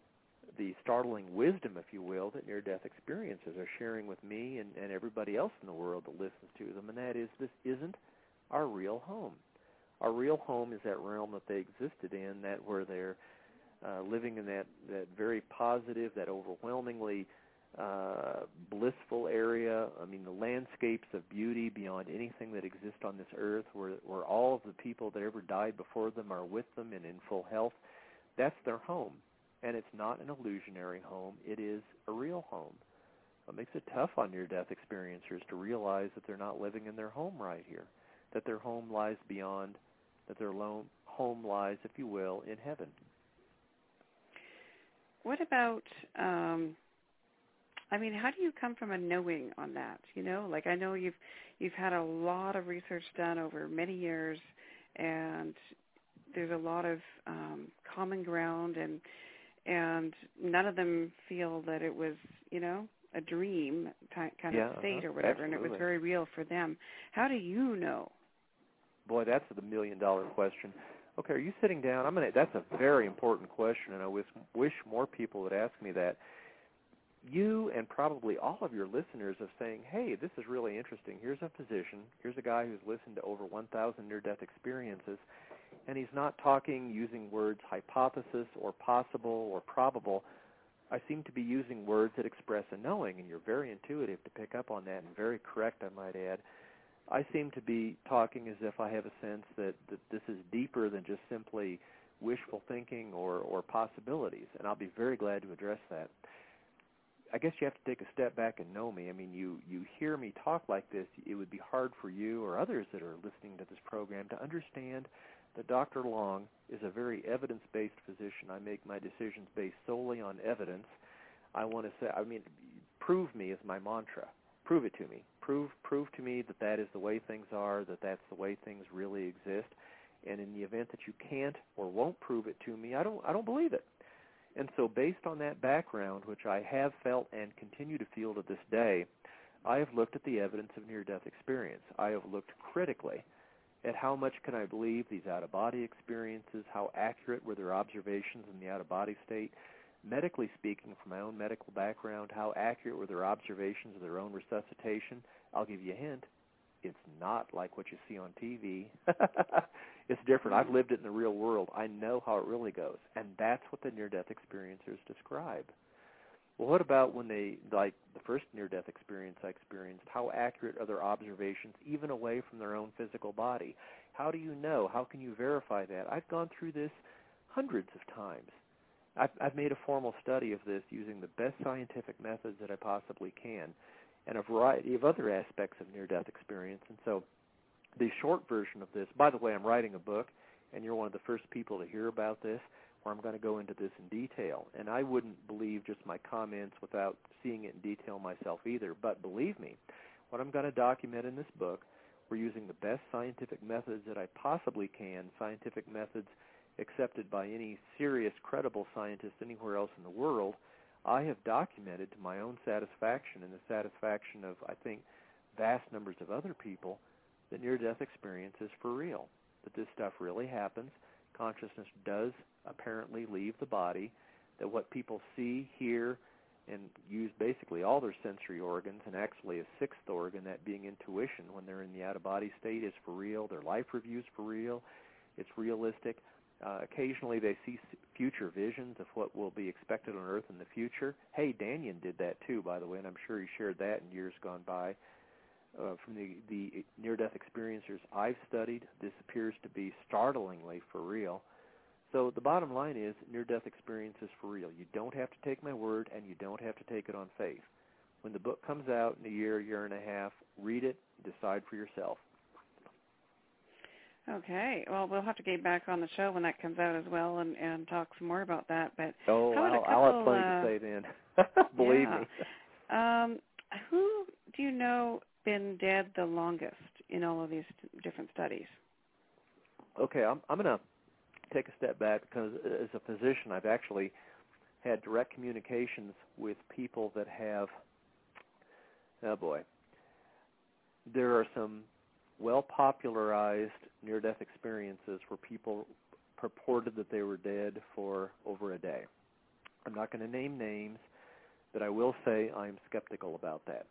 startling wisdom, if you will, that near-death experiencers are sharing with me and everybody else in the world that listens to them, and that is this isn't our real home. Our real home is that realm that they existed in, that where they're living in that very positive, that overwhelmingly blissful area. I mean, the landscapes of beauty beyond anything that exists on this earth, where all of the people that ever died before them are with them and in full health. That's their home. And it's not an illusionary home. It is a real home. It makes it tough on near-death experiencers to realize that they're not living in their home right here, that their home lies beyond, that their home lies, if you will, in heaven. What about, how do you come from a knowing on that? Like I know you've had a lot of research done over many years, and there's a lot of common ground, and none of them feel that it was, a dream kind of state or whatever, absolutely. And it was very real for them. How do you know? Boy, that's the million-dollar question. Okay, are you sitting down? That's a very important question, and I wish more people would ask me that. You and probably all of your listeners are saying, hey, this is really interesting. Here's a physician. Here's a guy who's listened to over 1,000 near-death experiences, and he's not talking using words hypothesis or possible or probable. I seem to be using words that express a knowing, and you're very intuitive to pick up on that and very correct, I might add. I seem to be talking as if I have a sense that this is deeper than just simply wishful thinking or possibilities, and I'll be very glad to address that. I guess you have to take a step back and know me. I mean, you hear me talk like this, it would be hard for you or others that are listening to this program to understand that Dr. Long is a very evidence-based physician. I make my decisions based solely on evidence. I want to say, prove me is my mantra. Prove it to me. Prove to me that is the way things are, that's the way things really exist. And in the event that you can't or won't prove it to me, I don't believe it. And so based on that background, which I have felt and continue to feel to this day, I have looked at the evidence of near-death experience. I have looked critically at how much can I believe these out-of-body experiences, how accurate were their observations in the out-of-body state, medically speaking, from my own medical background, how accurate were their observations of their own resuscitation. I'll give you a hint. It's not like what you see on TV. It's different. I've lived it in the real world. I know how it really goes, and that's what the near-death experiencers describe. Well, what about when they, like the first near-death experience I experienced, how accurate are their observations even away from their own physical body? How do you know? How can you verify that? I've gone through this hundreds of times. I've made a formal study of this using the best scientific methods that I possibly can, and a variety of other aspects of near-death experience. And so the short version of this, by the way, I'm writing a book, and you're one of the first people to hear about this, where I'm going to go into this in detail. And I wouldn't believe just my comments without seeing it in detail myself either. But believe me, what I'm going to document in this book, we're using the best scientific methods that I possibly can, scientific methods accepted by any serious, credible scientist anywhere else in the world. I have documented to my own satisfaction and the satisfaction of, I think, vast numbers of other people, that near-death experience is for real, that this stuff really happens. Consciousness does apparently leave the body, that what people see, hear, and use basically all their sensory organs, and actually a sixth organ, that being intuition, when they're in the out-of-body state, is for real. Their life review's for real. It's realistic. Occasionally they see future visions of what will be expected on Earth in the future. Hey, Danyan did that too, by the way, and I'm sure he shared that in years gone by. From the near-death experiencers I've studied, this appears to be startlingly for real. So the bottom line is near-death experience is for real. You don't have to take my word, and you don't have to take it on faith. When the book comes out in a year and a half, read it, decide for yourself. Okay. Well, we'll have to get back on the show when that comes out as well and talk some more about that. But I'll have plenty to say then. Believe me. Who do you know been dead the longest in all of these different studies? Okay, I'm going to take a step back because as a physician, I've actually had direct communications with people that have, there are some well-popularized near-death experiences where people purported that they were dead for over a day. I'm not going to name names, but I will say I'm skeptical about that.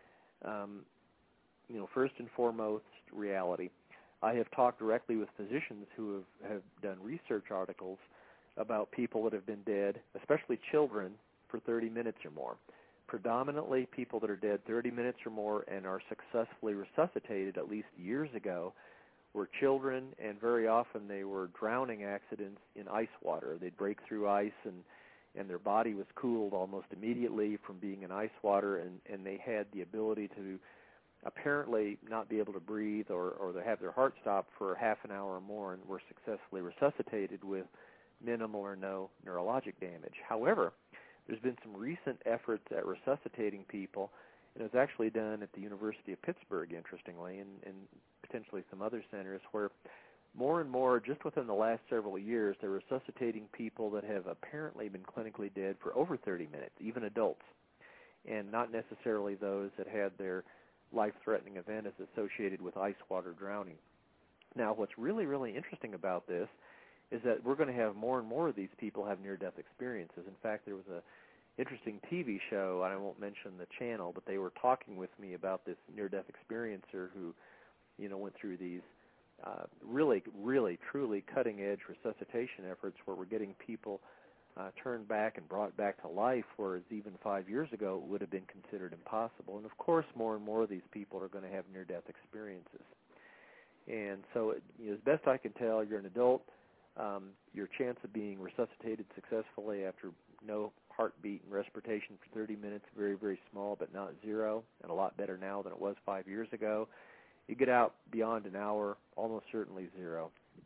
First and foremost, reality. I have talked directly with physicians who have done research articles about people that have been dead, especially children, for 30 minutes or more. Predominantly people that are dead 30 minutes or more and are successfully resuscitated at least years ago were children, and very often they were drowning accidents in ice water. They'd break through ice, and their body was cooled almost immediately from being in ice water, and they had the ability to apparently not be able to breathe or they have their heart stop for half an hour or more and were successfully resuscitated with minimal or no neurologic damage. However, there's been some recent efforts at resuscitating people, and it was actually done at the University of Pittsburgh, interestingly, and potentially some other centers, where more and more, just within the last several years, they're resuscitating people that have apparently been clinically dead for over 30 minutes, even adults, and not necessarily those that had their life-threatening event as associated with ice water drowning. Now, what's really, really interesting about this is that we're going to have more and more of these people have near-death experiences. In fact, there was an interesting TV show, and I won't mention the channel, but they were talking with me about this near-death experiencer who, went through these really, really, truly cutting-edge resuscitation efforts where we're getting people turned back and brought back to life, whereas even 5 years ago it would have been considered impossible. And, of course, more and more of these people are going to have near-death experiences. And so, as best I can tell, you're an adult. Your chance of being resuscitated successfully after no heartbeat and respiration for 30 minutes, very, very small, but not zero, and a lot better now than it was 5 years ago. You get out beyond an hour, almost certainly zero.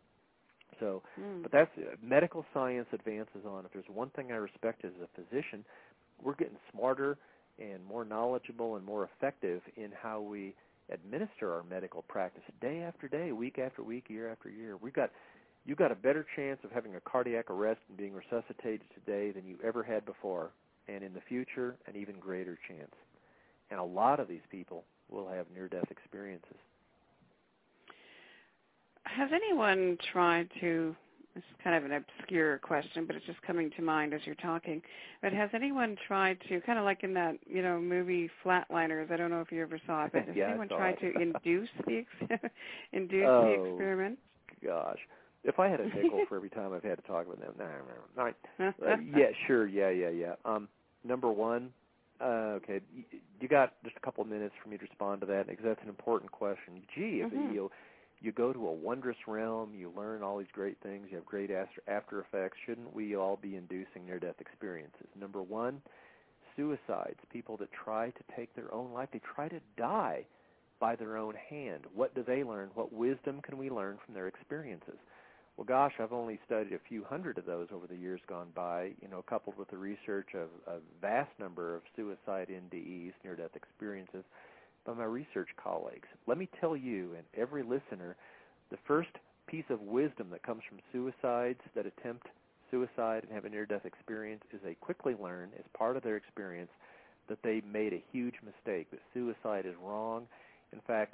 So, but that's medical science advances on. If there's one thing I respect as a physician, we're getting smarter and more knowledgeable and more effective in how we administer our medical practice day after day, week after week, year after year. You've got a better chance of having a cardiac arrest and being resuscitated today than you ever had before, and in the future, an even greater chance. And a lot of these people will have near-death experiences. Has anyone tried to, this is kind of an obscure question, but it's just coming to mind as you're talking, but has anyone tried to, kind of like in that, movie Flatliners, I don't know if you ever saw it, but has anyone tried to induce the experiment? Gosh. If I had a nickel for every time I've had to talk with them, no. Yeah, sure, yeah. Number one, okay, you got just a couple of minutes for me to respond to that, because that's an important question. Gee, if you go to a wondrous realm, you learn all these great things, you have great after effects, shouldn't we all be inducing near-death experiences? Number one, suicides, people that try to take their own life, they try to die by their own hand. What do they learn? What wisdom can we learn from their experiences? Well, gosh, I've only studied a few hundred of those over the years gone by, coupled with the research of a vast number of suicide NDEs, near-death experiences, by my research colleagues. Let me tell you and every listener, the first piece of wisdom that comes from suicides that attempt suicide and have a near-death experience is they quickly learn, as part of their experience, that they made a huge mistake, that suicide is wrong. In fact,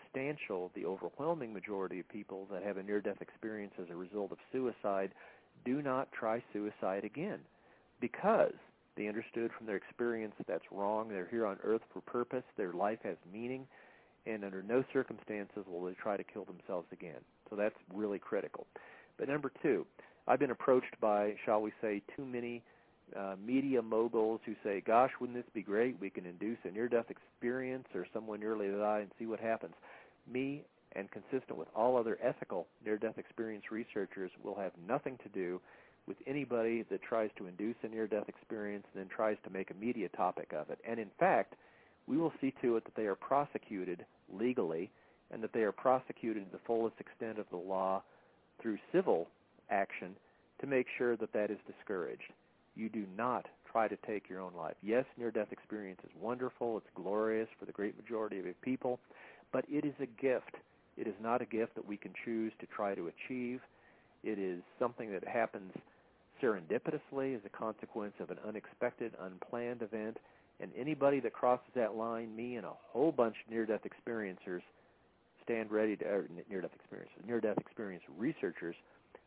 the overwhelming majority of people that have a near-death experience as a result of suicide do not try suicide again, because they understood from their experience that that's wrong. They're here on Earth for purpose. Their life has meaning, and under no circumstances will they try to kill themselves again. So that's really critical. But number two, I've been approached by, shall we say, too many media moguls who say, gosh, wouldn't this be great? We can induce a near-death experience or someone nearly die and see what happens. Me, and consistent with all other ethical near-death experience researchers, will have nothing to do with anybody that tries to induce a near-death experience and then tries to make a media topic of it. And in fact, we will see to it that they are prosecuted legally and that they are prosecuted to the fullest extent of the law through civil action to make sure that that is discouraged. You do not try to take your own life. Yes, near-death experience is wonderful. It's glorious for the great majority of people, but it is a gift. It is not a gift that we can choose to try to achieve. It is something that happens serendipitously as a consequence of an unexpected, unplanned event, and anybody that crosses that line, me and a whole bunch of near-death experiencers stand ready to, near-death experience researchers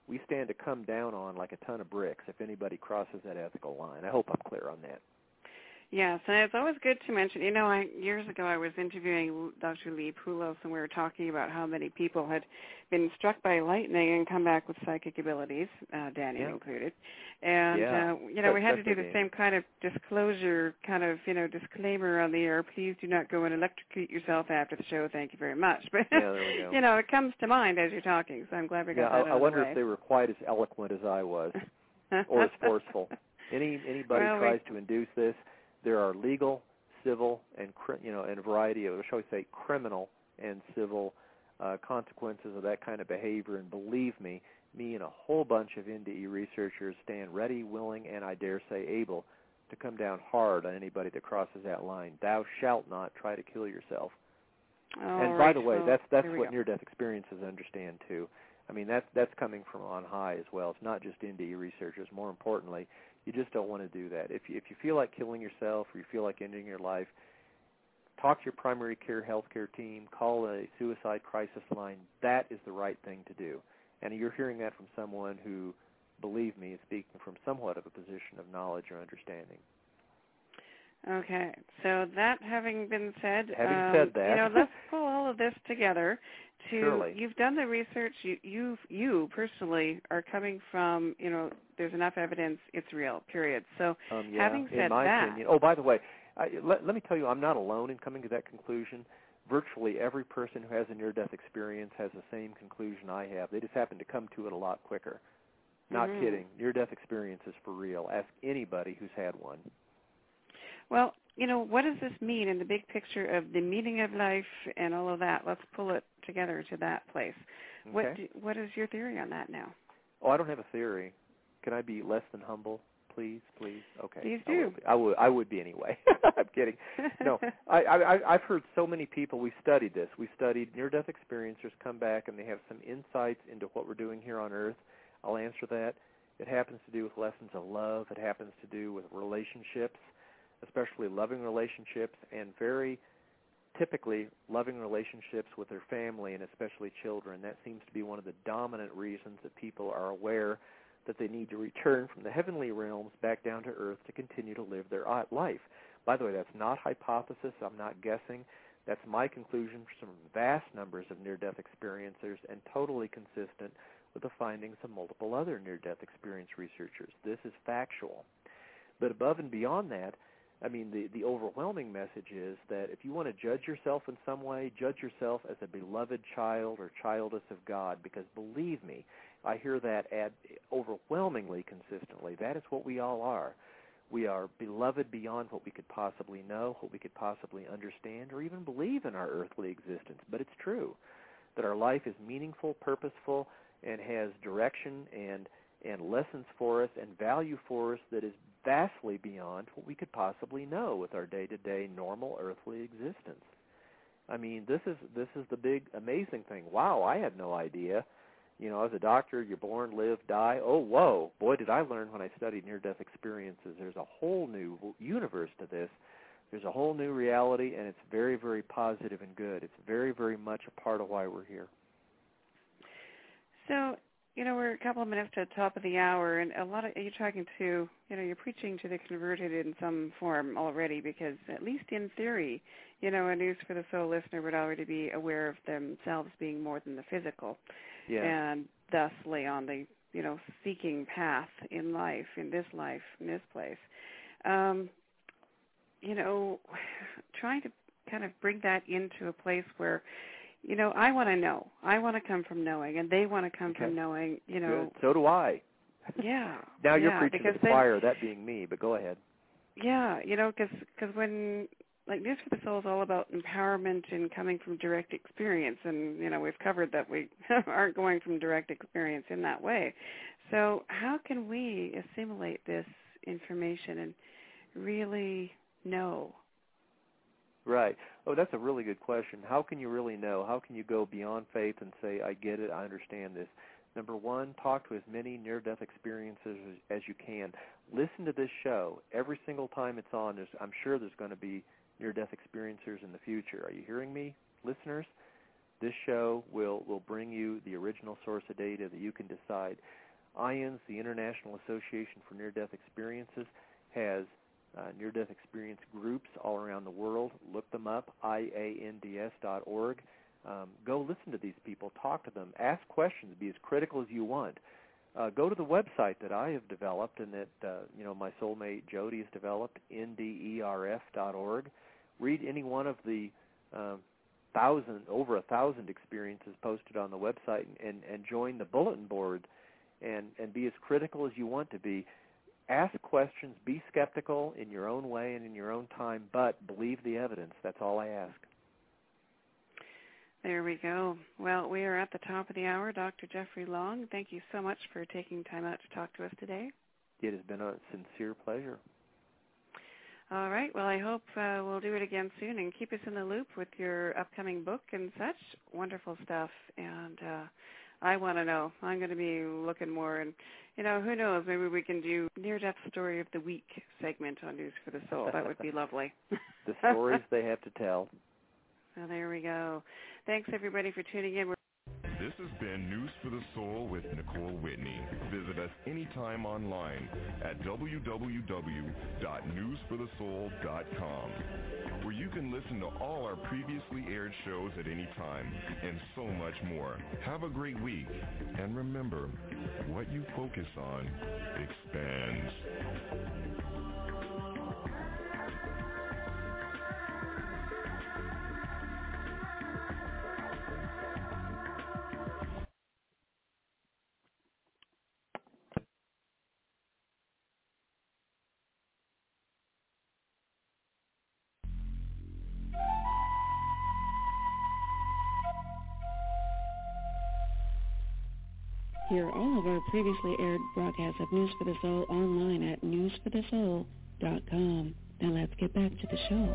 we stand to come down on like a ton of bricks if anybody crosses that ethical line. I hope I'm clear on that. Yes, and it's always good to mention, years ago I was interviewing Dr. Lee Poulos, and we were talking about how many people had been struck by lightning and come back with psychic abilities, Danny included. And, we had to do the same kind of disclosure, disclaimer on the air. Please do not go and electrocute yourself after the show. Thank you very much. But, there we go. It comes to mind as you're talking, so I'm glad we got that out of the way. I wonder if they were quite as eloquent as I was or as forceful. Anybody tries to induce this, there are legal, civil, and a variety of, shall we say, criminal and civil consequences of that kind of behavior. And believe me and a whole bunch of NDE researchers stand ready, willing, and I dare say able to come down hard on anybody that crosses that line. Thou shalt not try to kill yourself. And by the way, that's what near-death experiences understand too. I mean, that's coming from on high as well. It's not just NDE researchers. More importantly, you just don't want to do that. If you feel like killing yourself or you feel like ending your life, talk to your primary care healthcare team, call a suicide crisis line. That is the right thing to do. And you're hearing that from someone who, believe me, is speaking from somewhat of a position of knowledge or understanding. Okay, so that having been said, that, let's pull all of this together. Surely. You've done the research. You personally are coming from, there's enough evidence it's real. Period. So, having said in my that, opinion. Oh, by the way, let me tell you, I'm not alone in coming to that conclusion. Virtually every person who has a near-death experience has the same conclusion I have. They just happen to come to it a lot quicker. Not kidding. Near-death experience is for real. Ask anybody who's had one. Well, what does this mean in the big picture of the meaning of life and all of that? Let's pull it together to that place. Okay. What is your theory on that now? Oh, I don't have a theory. Can I be less than humble, please? Okay. Please do. I would be anyway. I'm kidding. No, I've heard so many people. We've studied this. We've studied near-death experiencers come back and they have some insights into what we're doing here on Earth. I'll answer that. It happens to do with lessons of love. It happens to do with relationships, especially loving relationships, and very typically loving relationships with their family and especially children. That seems to be one of the dominant reasons that people are aware that they need to return from the heavenly realms back down to earth to continue to live their life. By the way, that's not hypothesis. I'm not guessing. That's my conclusion from vast numbers of near-death experiencers and totally consistent with the findings of multiple other near-death experience researchers. This is factual. But above and beyond that, I mean, the overwhelming message is that if you want to judge yourself in some way, judge yourself as a beloved child or childess of God, because believe me, I hear that overwhelmingly consistently. That is what we all are. We are beloved beyond what we could possibly know, what we could possibly understand, or even believe in our earthly existence. But it's true that our life is meaningful, purposeful, and has direction and lessons for us and value for us that is vastly beyond what we could possibly know with our day-to-day normal earthly existence. I mean, this is the big amazing thing. Wow, I had no idea. As a doctor, you're born, live, die. Oh, whoa, boy, did I learn when I studied near-death experiences. There's a whole new universe to this. There's a whole new reality, and it's very, very positive and good. It's very, very much a part of why we're here. So, we're a couple of minutes to the top of the hour, and you're talking to, you're preaching to the converted in some form already, because at least in theory, a News for the Soul listener would already be aware of themselves being more than the physical, and thusly on the, seeking path in life, in this place. Trying to kind of bring that into a place where, I want to know. I want to come from knowing, and they want to come from knowing, Good. So do I. Yeah. Now you're preaching to the choir, that being me, but go ahead. Yeah, because when, News for the Soul is all about empowerment and coming from direct experience, and, we've covered that we aren't going from direct experience in that way. So how can we assimilate this information and really know? Right. Oh, that's a really good question. How can you really know? How can you go beyond faith and say, I get it, I understand this? Number one, talk to as many near-death experiences as you can. Listen to this show. Every single time it's on, I'm sure there's going to be near-death experiencers in the future. Are you hearing me, listeners? This show will bring you the original source of data that you can decide. IANDS, the International Association for Near-Death Experiences, has near-death experience groups all around the world. Look them up, IANDS.org. Go listen to these people, talk to them, ask questions, be as critical as you want. Go to the website that I have developed and that my soulmate Jody has developed, nderf.org. Read any one of the over 1,000 experiences posted on the website and join the bulletin board and be as critical as you want to be. Ask questions, be skeptical in your own way and in your own time, but believe the evidence. That's all I ask. There we go. Well, we are at the top of the hour. Dr. Jeffrey Long, thank you so much for taking time out to talk to us today. It has been a sincere pleasure. All right. Well, I hope we'll do it again soon and keep us in the loop with your upcoming book and such. Wonderful stuff. And I want to know. I'm going to be looking more. And, who knows, maybe we can do Near-Death Story of the Week segment on News for the Soul. That would be lovely. The stories they have to tell. Well, there we go. Thanks, everybody, for tuning in. This has been News for the Soul with Nicole Whitney. Visit us anytime online at www.newsforthesoul.com, where you can listen to all our previously aired shows at any time and so much more. Have a great week, and remember, what you focus on expands. Hear all of our previously aired broadcasts of News for the Soul online at newsforthesoul.com. Now let's get back to the show.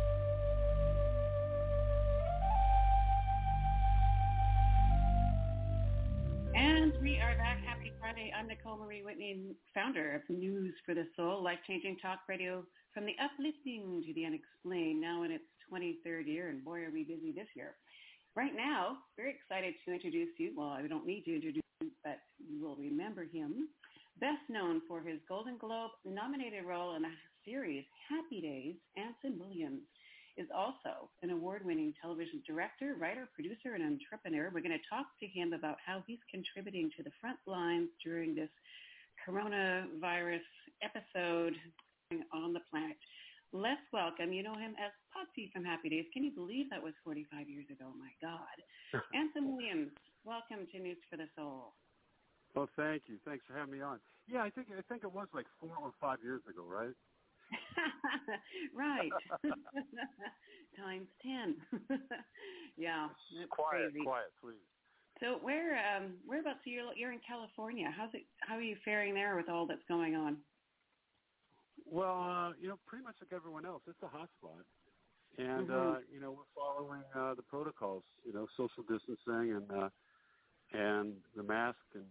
And we are back. Happy Friday. I'm Nicole Marie Whitney, founder of News for the Soul, life-changing talk radio from the uplifting to the unexplained, now in its 23rd year, and boy, are we busy this year. Right now, very excited to introduce you. Well, I don't need to introduce you, but you will remember him. Best known for his Golden Globe-nominated role in the series Happy Days, Anson Williams is also an award-winning television director, writer, producer, and entrepreneur. We're going to talk to him about how he's contributing to the front lines during this coronavirus episode on the planet. Let's welcome, you know him as Potsy from Happy Days. Can you believe that was 45 years ago? My God. Anson Williams, welcome to News for the Soul. Well, thank you. Thanks for having me on. Yeah, I think it was like 4 or 5 years ago, right? Right. Times 10. Yeah, that's crazy. Quiet, please. So whereabouts you're in California? How are you faring there with all that's going on? Well, pretty much like everyone else, it's a hotspot, and we're following the protocols, social distancing and the mask and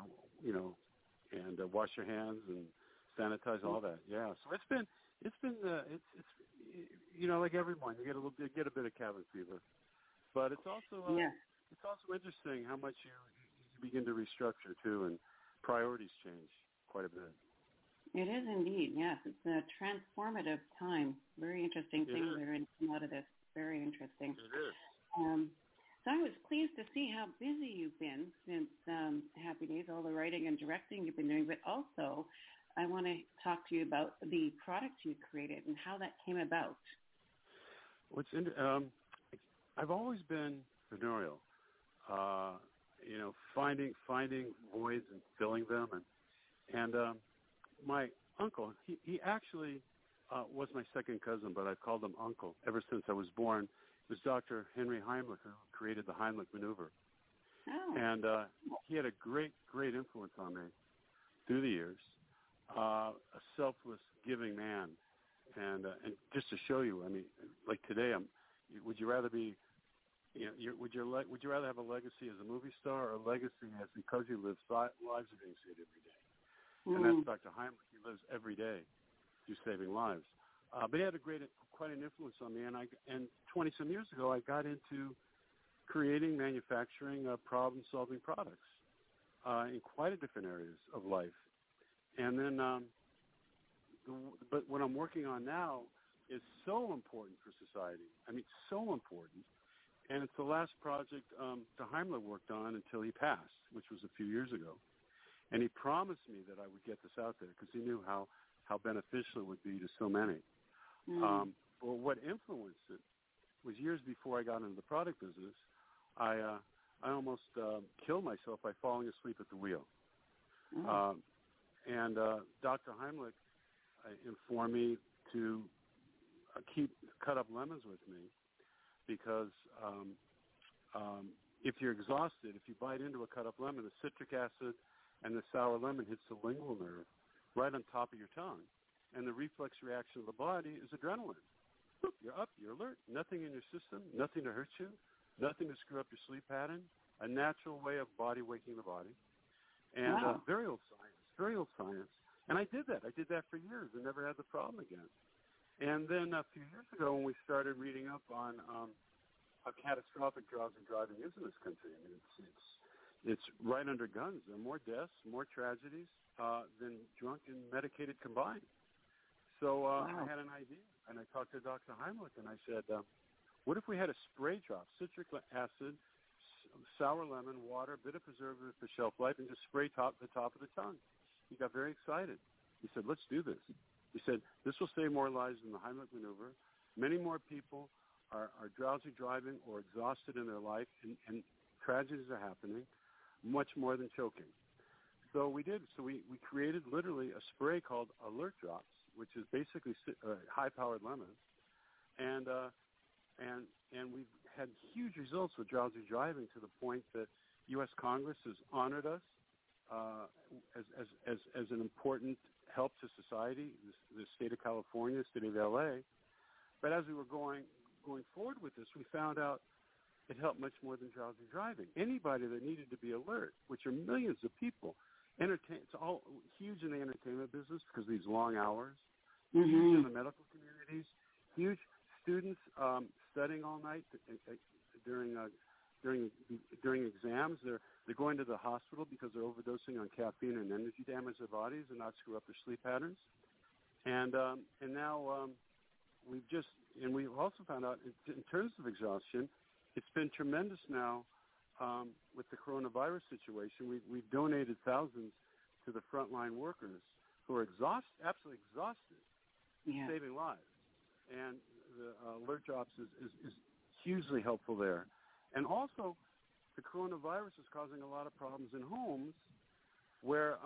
wash your hands and sanitize, all that. Yeah, so it's been like everyone, you get a bit of cabin fever, but it's also it's also interesting how much you begin to restructure too, and priorities change quite a bit. It is indeed, yes. It's a transformative time. Very interesting things that are going to come out of this. Very interesting. It is. So I was pleased to see how busy you've been since Happy Days, all the writing and directing you've been doing, but also I want to talk to you about the product you created and how that came about. I've always been entrepreneurial, finding voids and filling them, and my uncle, he actually was my second cousin, but I've called him uncle ever since I was born. It was Dr. Henry Heimlich who created the Heimlich maneuver. Oh. And he had a great influence on me through the years, a selfless, giving man. And just to show you, I mean, like today, would you rather be, would you rather have a legacy as a movie star or a legacy as because you live lives are being saved every day? And that's Dr. Heimlich. He lives every day through saving lives. But he had quite an influence on me. And 20-some years ago, I got into creating, manufacturing, problem-solving products in quite a different areas of life. And then, but what I'm working on now is so important for society. I mean, so important. And it's the last project Heimlich worked on until he passed, which was a few years ago. And he promised me that I would get this out there because he knew how beneficial it would be to so many. Well, what influenced it was years before I got into the product business, I almost killed myself by falling asleep at the wheel. And Dr. Heimlich informed me to cut up lemons with me because if you're exhausted, if you bite into a cut up lemon, the citric acid and the sour lemon hits the lingual nerve right on top of your tongue. And the reflex reaction of the body is adrenaline. You're up, you're alert, nothing in your system, nothing to hurt you, nothing to screw up your sleep pattern, a natural way of body waking the body. And very old science. And I did that for years and never had the problem again. And then a few years ago when we started reading up on how catastrophic drowsy driving is in this country, I mean, it's right under guns. There are more deaths, more tragedies than drunk and medicated combined. So I had an idea, and I talked to Dr. Heimlich, and I said, what if we had a spray drop, citric acid, sour lemon, water, a bit of preservative for shelf life, and just spray the top of the tongue? He got very excited. He said, let's do this. He said, this will save more lives than the Heimlich maneuver. Many more people are drowsy driving or exhausted in their life, and tragedies are happening, much more than choking. So we did. So we created literally a spray called Alert Drops, which is basically high-powered lemons, and we've had huge results with drowsy driving to the point that U.S. Congress has honored us as an important help to society, the state of California, the state of L.A. But as we were going forward with this, we found out it helped much more than drowsy driving. Anybody that needed to be alert, which are millions of people, it's all huge in the entertainment business because of these long hours, huge in the medical communities, huge students studying all night during exams. They're going to the hospital because they're overdosing on caffeine and energy damage their bodies and not screw up their sleep patterns. And now we've also found out in terms of exhaustion, it's been tremendous now with the coronavirus situation. We've donated thousands to the frontline workers who are absolutely exhausted, saving lives. And the Alert Drops is hugely helpful there. And also, the coronavirus is causing a lot of problems in homes where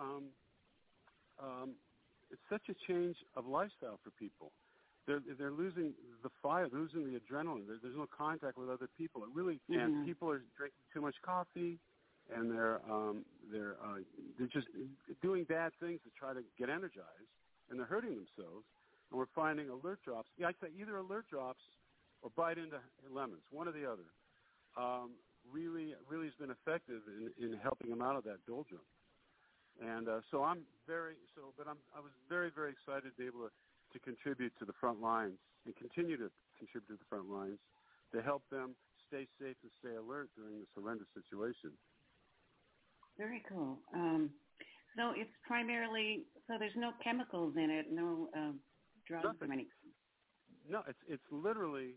it's such a change of lifestyle for people. They're losing the fire, losing the adrenaline. There's no contact with other people. And people are drinking too much coffee, and they're just doing bad things to try to get energized, and they're hurting themselves. And we're finding Alert Drops. I'd say either Alert Drops or bite into lemons, one or the other. Really has been effective in helping them out of that doldrum. And I was very, very excited to be able to contribute to the front lines and continue to contribute to the front lines to help them stay safe and stay alert during this horrendous situation. Very cool. So it's primarily, so there's no chemicals in it, no drugs or anything? No, it's literally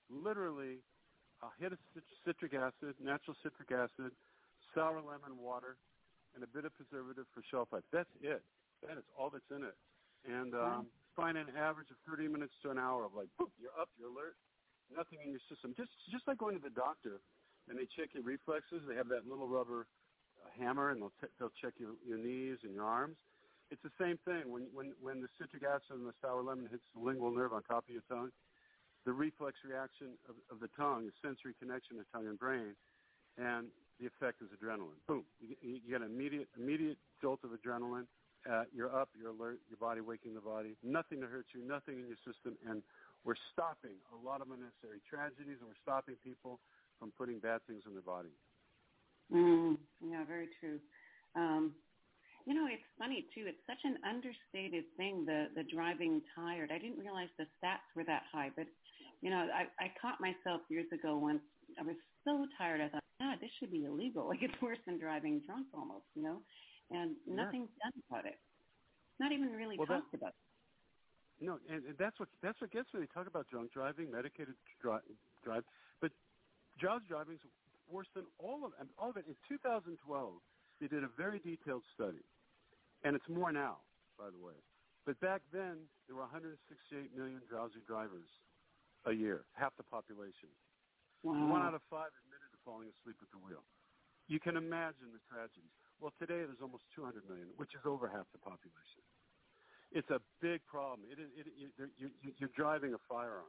a hit of citric acid, natural citric acid, sour lemon water, and a bit of preservative for shelf life. That's it. That is all that's in it. And find an average of 30 minutes to an hour of like, boop, you're up, you're alert, nothing in your system. Just like going to the doctor and they check your reflexes. They have that little rubber hammer and they'll check your knees and your arms. It's the same thing. When the citric acid and the sour lemon hits the lingual nerve on top of your tongue, the reflex reaction of the tongue, the sensory connection of tongue and brain, and the effect is adrenaline. Boom. You get an immediate jolt of adrenaline. You're up, you're alert, your body waking the body. Nothing to hurt you, nothing in your system, and we're stopping a lot of unnecessary tragedies, and we're stopping people from putting bad things in their body. Yeah, very true. You know, it's funny, too. It's such an understated thing, the driving tired. I didn't realize the stats were that high. But, you know, I caught myself years ago once. I was so tired. I thought, God, this should be illegal. Like, it's worse than driving drunk almost, you know. And nothing's done about it. Not even really talked about. No, and that's what gets me. They talk about drunk driving, medicated drive, but drowsy driving is worse than all of it. In 2012, they did a very detailed study, and it's more now, by the way. But back then, there were 168 million drowsy drivers a year, half the population. Wow. 1 out of 5 admitted to falling asleep at the wheel. You can imagine the tragedies. Well, today there's almost 200 million, which is over half the population. It's a big problem. You're driving a firearm,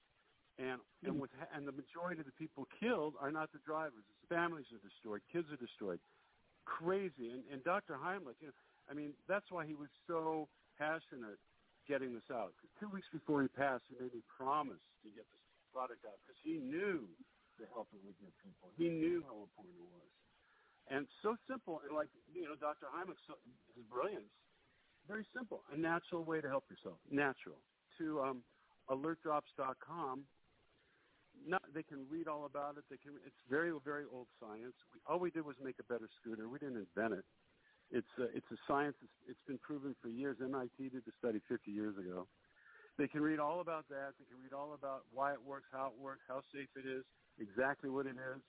and the majority of the people killed are not the drivers. It's families are destroyed, kids are destroyed, crazy. And Dr. Heimlich, you know, I mean, that's why he was so passionate getting this out. 2 weeks before he passed, he made me promise to get this product out because he knew the help it would give people. He knew how important it was, and so simple. And like, you know, Dr. Heimlich, his brilliance. Very simple, a natural way to help yourself. Natural. To alertdrops.com, they can read all about it. It's very, very old science. All we did was make a better scooter. We didn't invent it. It's a science. It's been proven for years. MIT did the study 50 years ago. They can read all about that. They can read all about why it works, how safe it is, exactly what it is,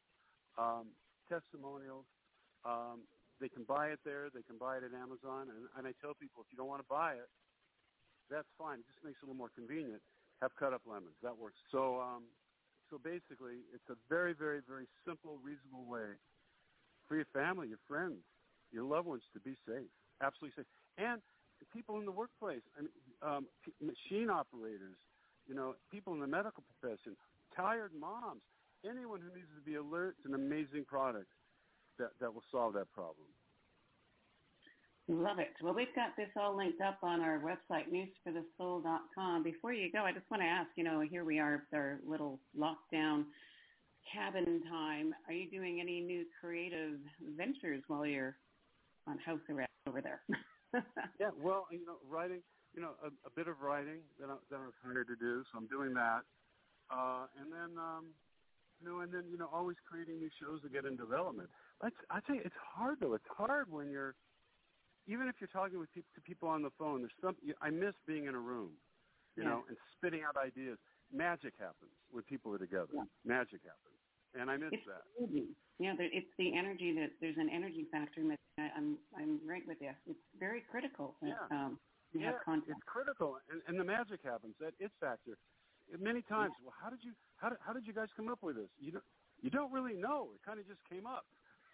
testimonials. They can buy it there. They can buy it at Amazon. And I tell people, if you don't want to buy it, that's fine. It just makes it a little more convenient. Have cut-up lemons. That works. So basically, it's a very, very, very simple, reasonable way for your family, your friends, your loved ones to be safe, absolutely safe. And people in the workplace, machine operators, you know, people in the medical profession, tired moms, anyone who needs to be alert. It's an amazing product that will solve that problem. Love it. Well, we've got this all linked up on our website, newsforthesoul.com. Before you go, I just want to ask, you know, here we are with our little lockdown cabin time. Are you doing any new creative ventures while you're on house arrest over there? Yeah, well, you know, writing, you know, a bit of writing that I was hired to do, so I'm doing that. And then, you know, always creating new shows that get in development. But I tell you, it's hard, though. It's hard when you're, even if you're talking with people on the phone, there's something, I miss being in a room, you know, and spitting out ideas. Magic happens when people are together. Yeah. Magic happens. And I miss that. Yeah, it's the energy there's an energy factor. That I'm right with you. It's very critical that have contact. It's critical, and the magic happens. That it factor. Many times, well, how did you guys come up with this? You don't really know. It kind of just came up.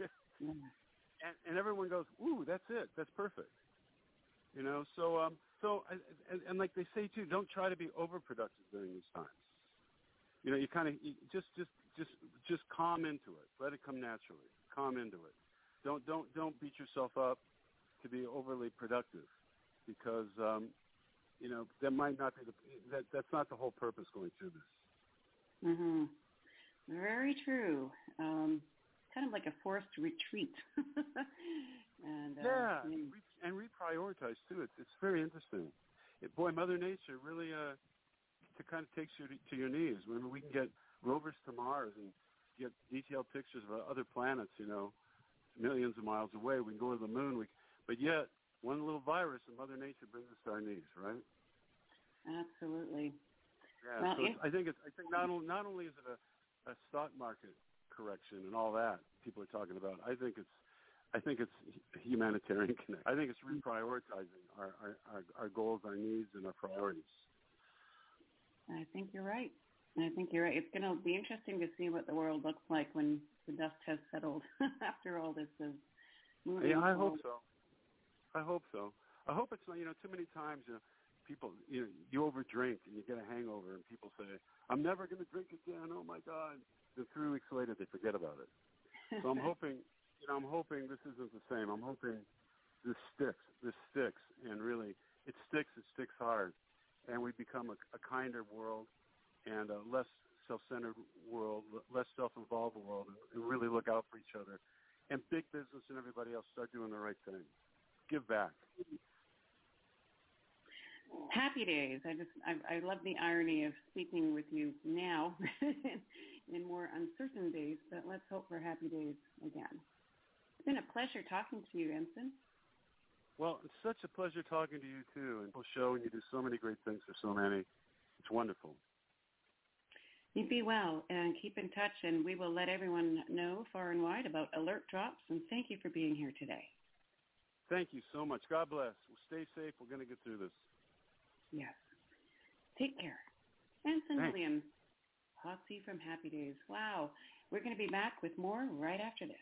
And everyone goes, ooh, that's it. That's perfect. You know, so like they say too, don't try to be overproductive during these times. You know, you just calm into it. Let it come naturally. Calm into it. Don't beat yourself up to be overly productive, because you know, that might not be that's not the whole purpose going through this. Mhm. Very true. Kind of like a forced retreat. And reprioritize too. It's very interesting. Boy, Mother Nature really kind of takes you to your knees. When we can get rovers to Mars and get detailed pictures of other planets, you know, millions of miles away. We can go to the moon. But yet, one little virus and Mother Nature brings us to our knees, right? Absolutely. Yeah. Well, so I think not only is it a stock market correction and all that people are talking about. I think it's humanitarian connect. I think it's reprioritizing our goals, our needs, and our priorities. I think you're right. It's going to be interesting to see what the world looks like when the dust has settled after all this is moving. Yeah, I hope so. I hope it's not, you know, too many times, you know, people, you know, you overdrink and you get a hangover and people say, I'm never going to drink again. Oh my God. Then 3 weeks later they forget about it. So I'm hoping this isn't the same. I'm hoping this sticks, and really it sticks hard, and we become a kinder world and a less self-centered world, less self-involved world, and really look out for each other. And big business and everybody else start doing the right thing. give back. Happy days. I love the irony of speaking with you now in more uncertain days, but let's hope for happy days again. It's been a pleasure talking to you, Ensign. Well, it's such a pleasure talking to you, too, and show, and you do so many great things for so many. It's wonderful. You be well, and keep in touch, and we will let everyone know far and wide about alert drops, and thank you for being here today. Thank you so much. God bless. Well, stay safe. We're going to get through this. Yes. Take care. Ensign Thanks. Williams, Posse from Happy Days. Wow. We're going to be back with more right after this.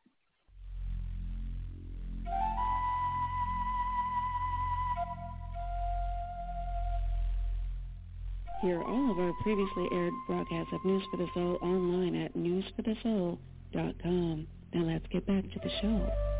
Hear all of our previously aired broadcasts of News for the Soul online at newsforthesoul.com. Now let's get back to the show.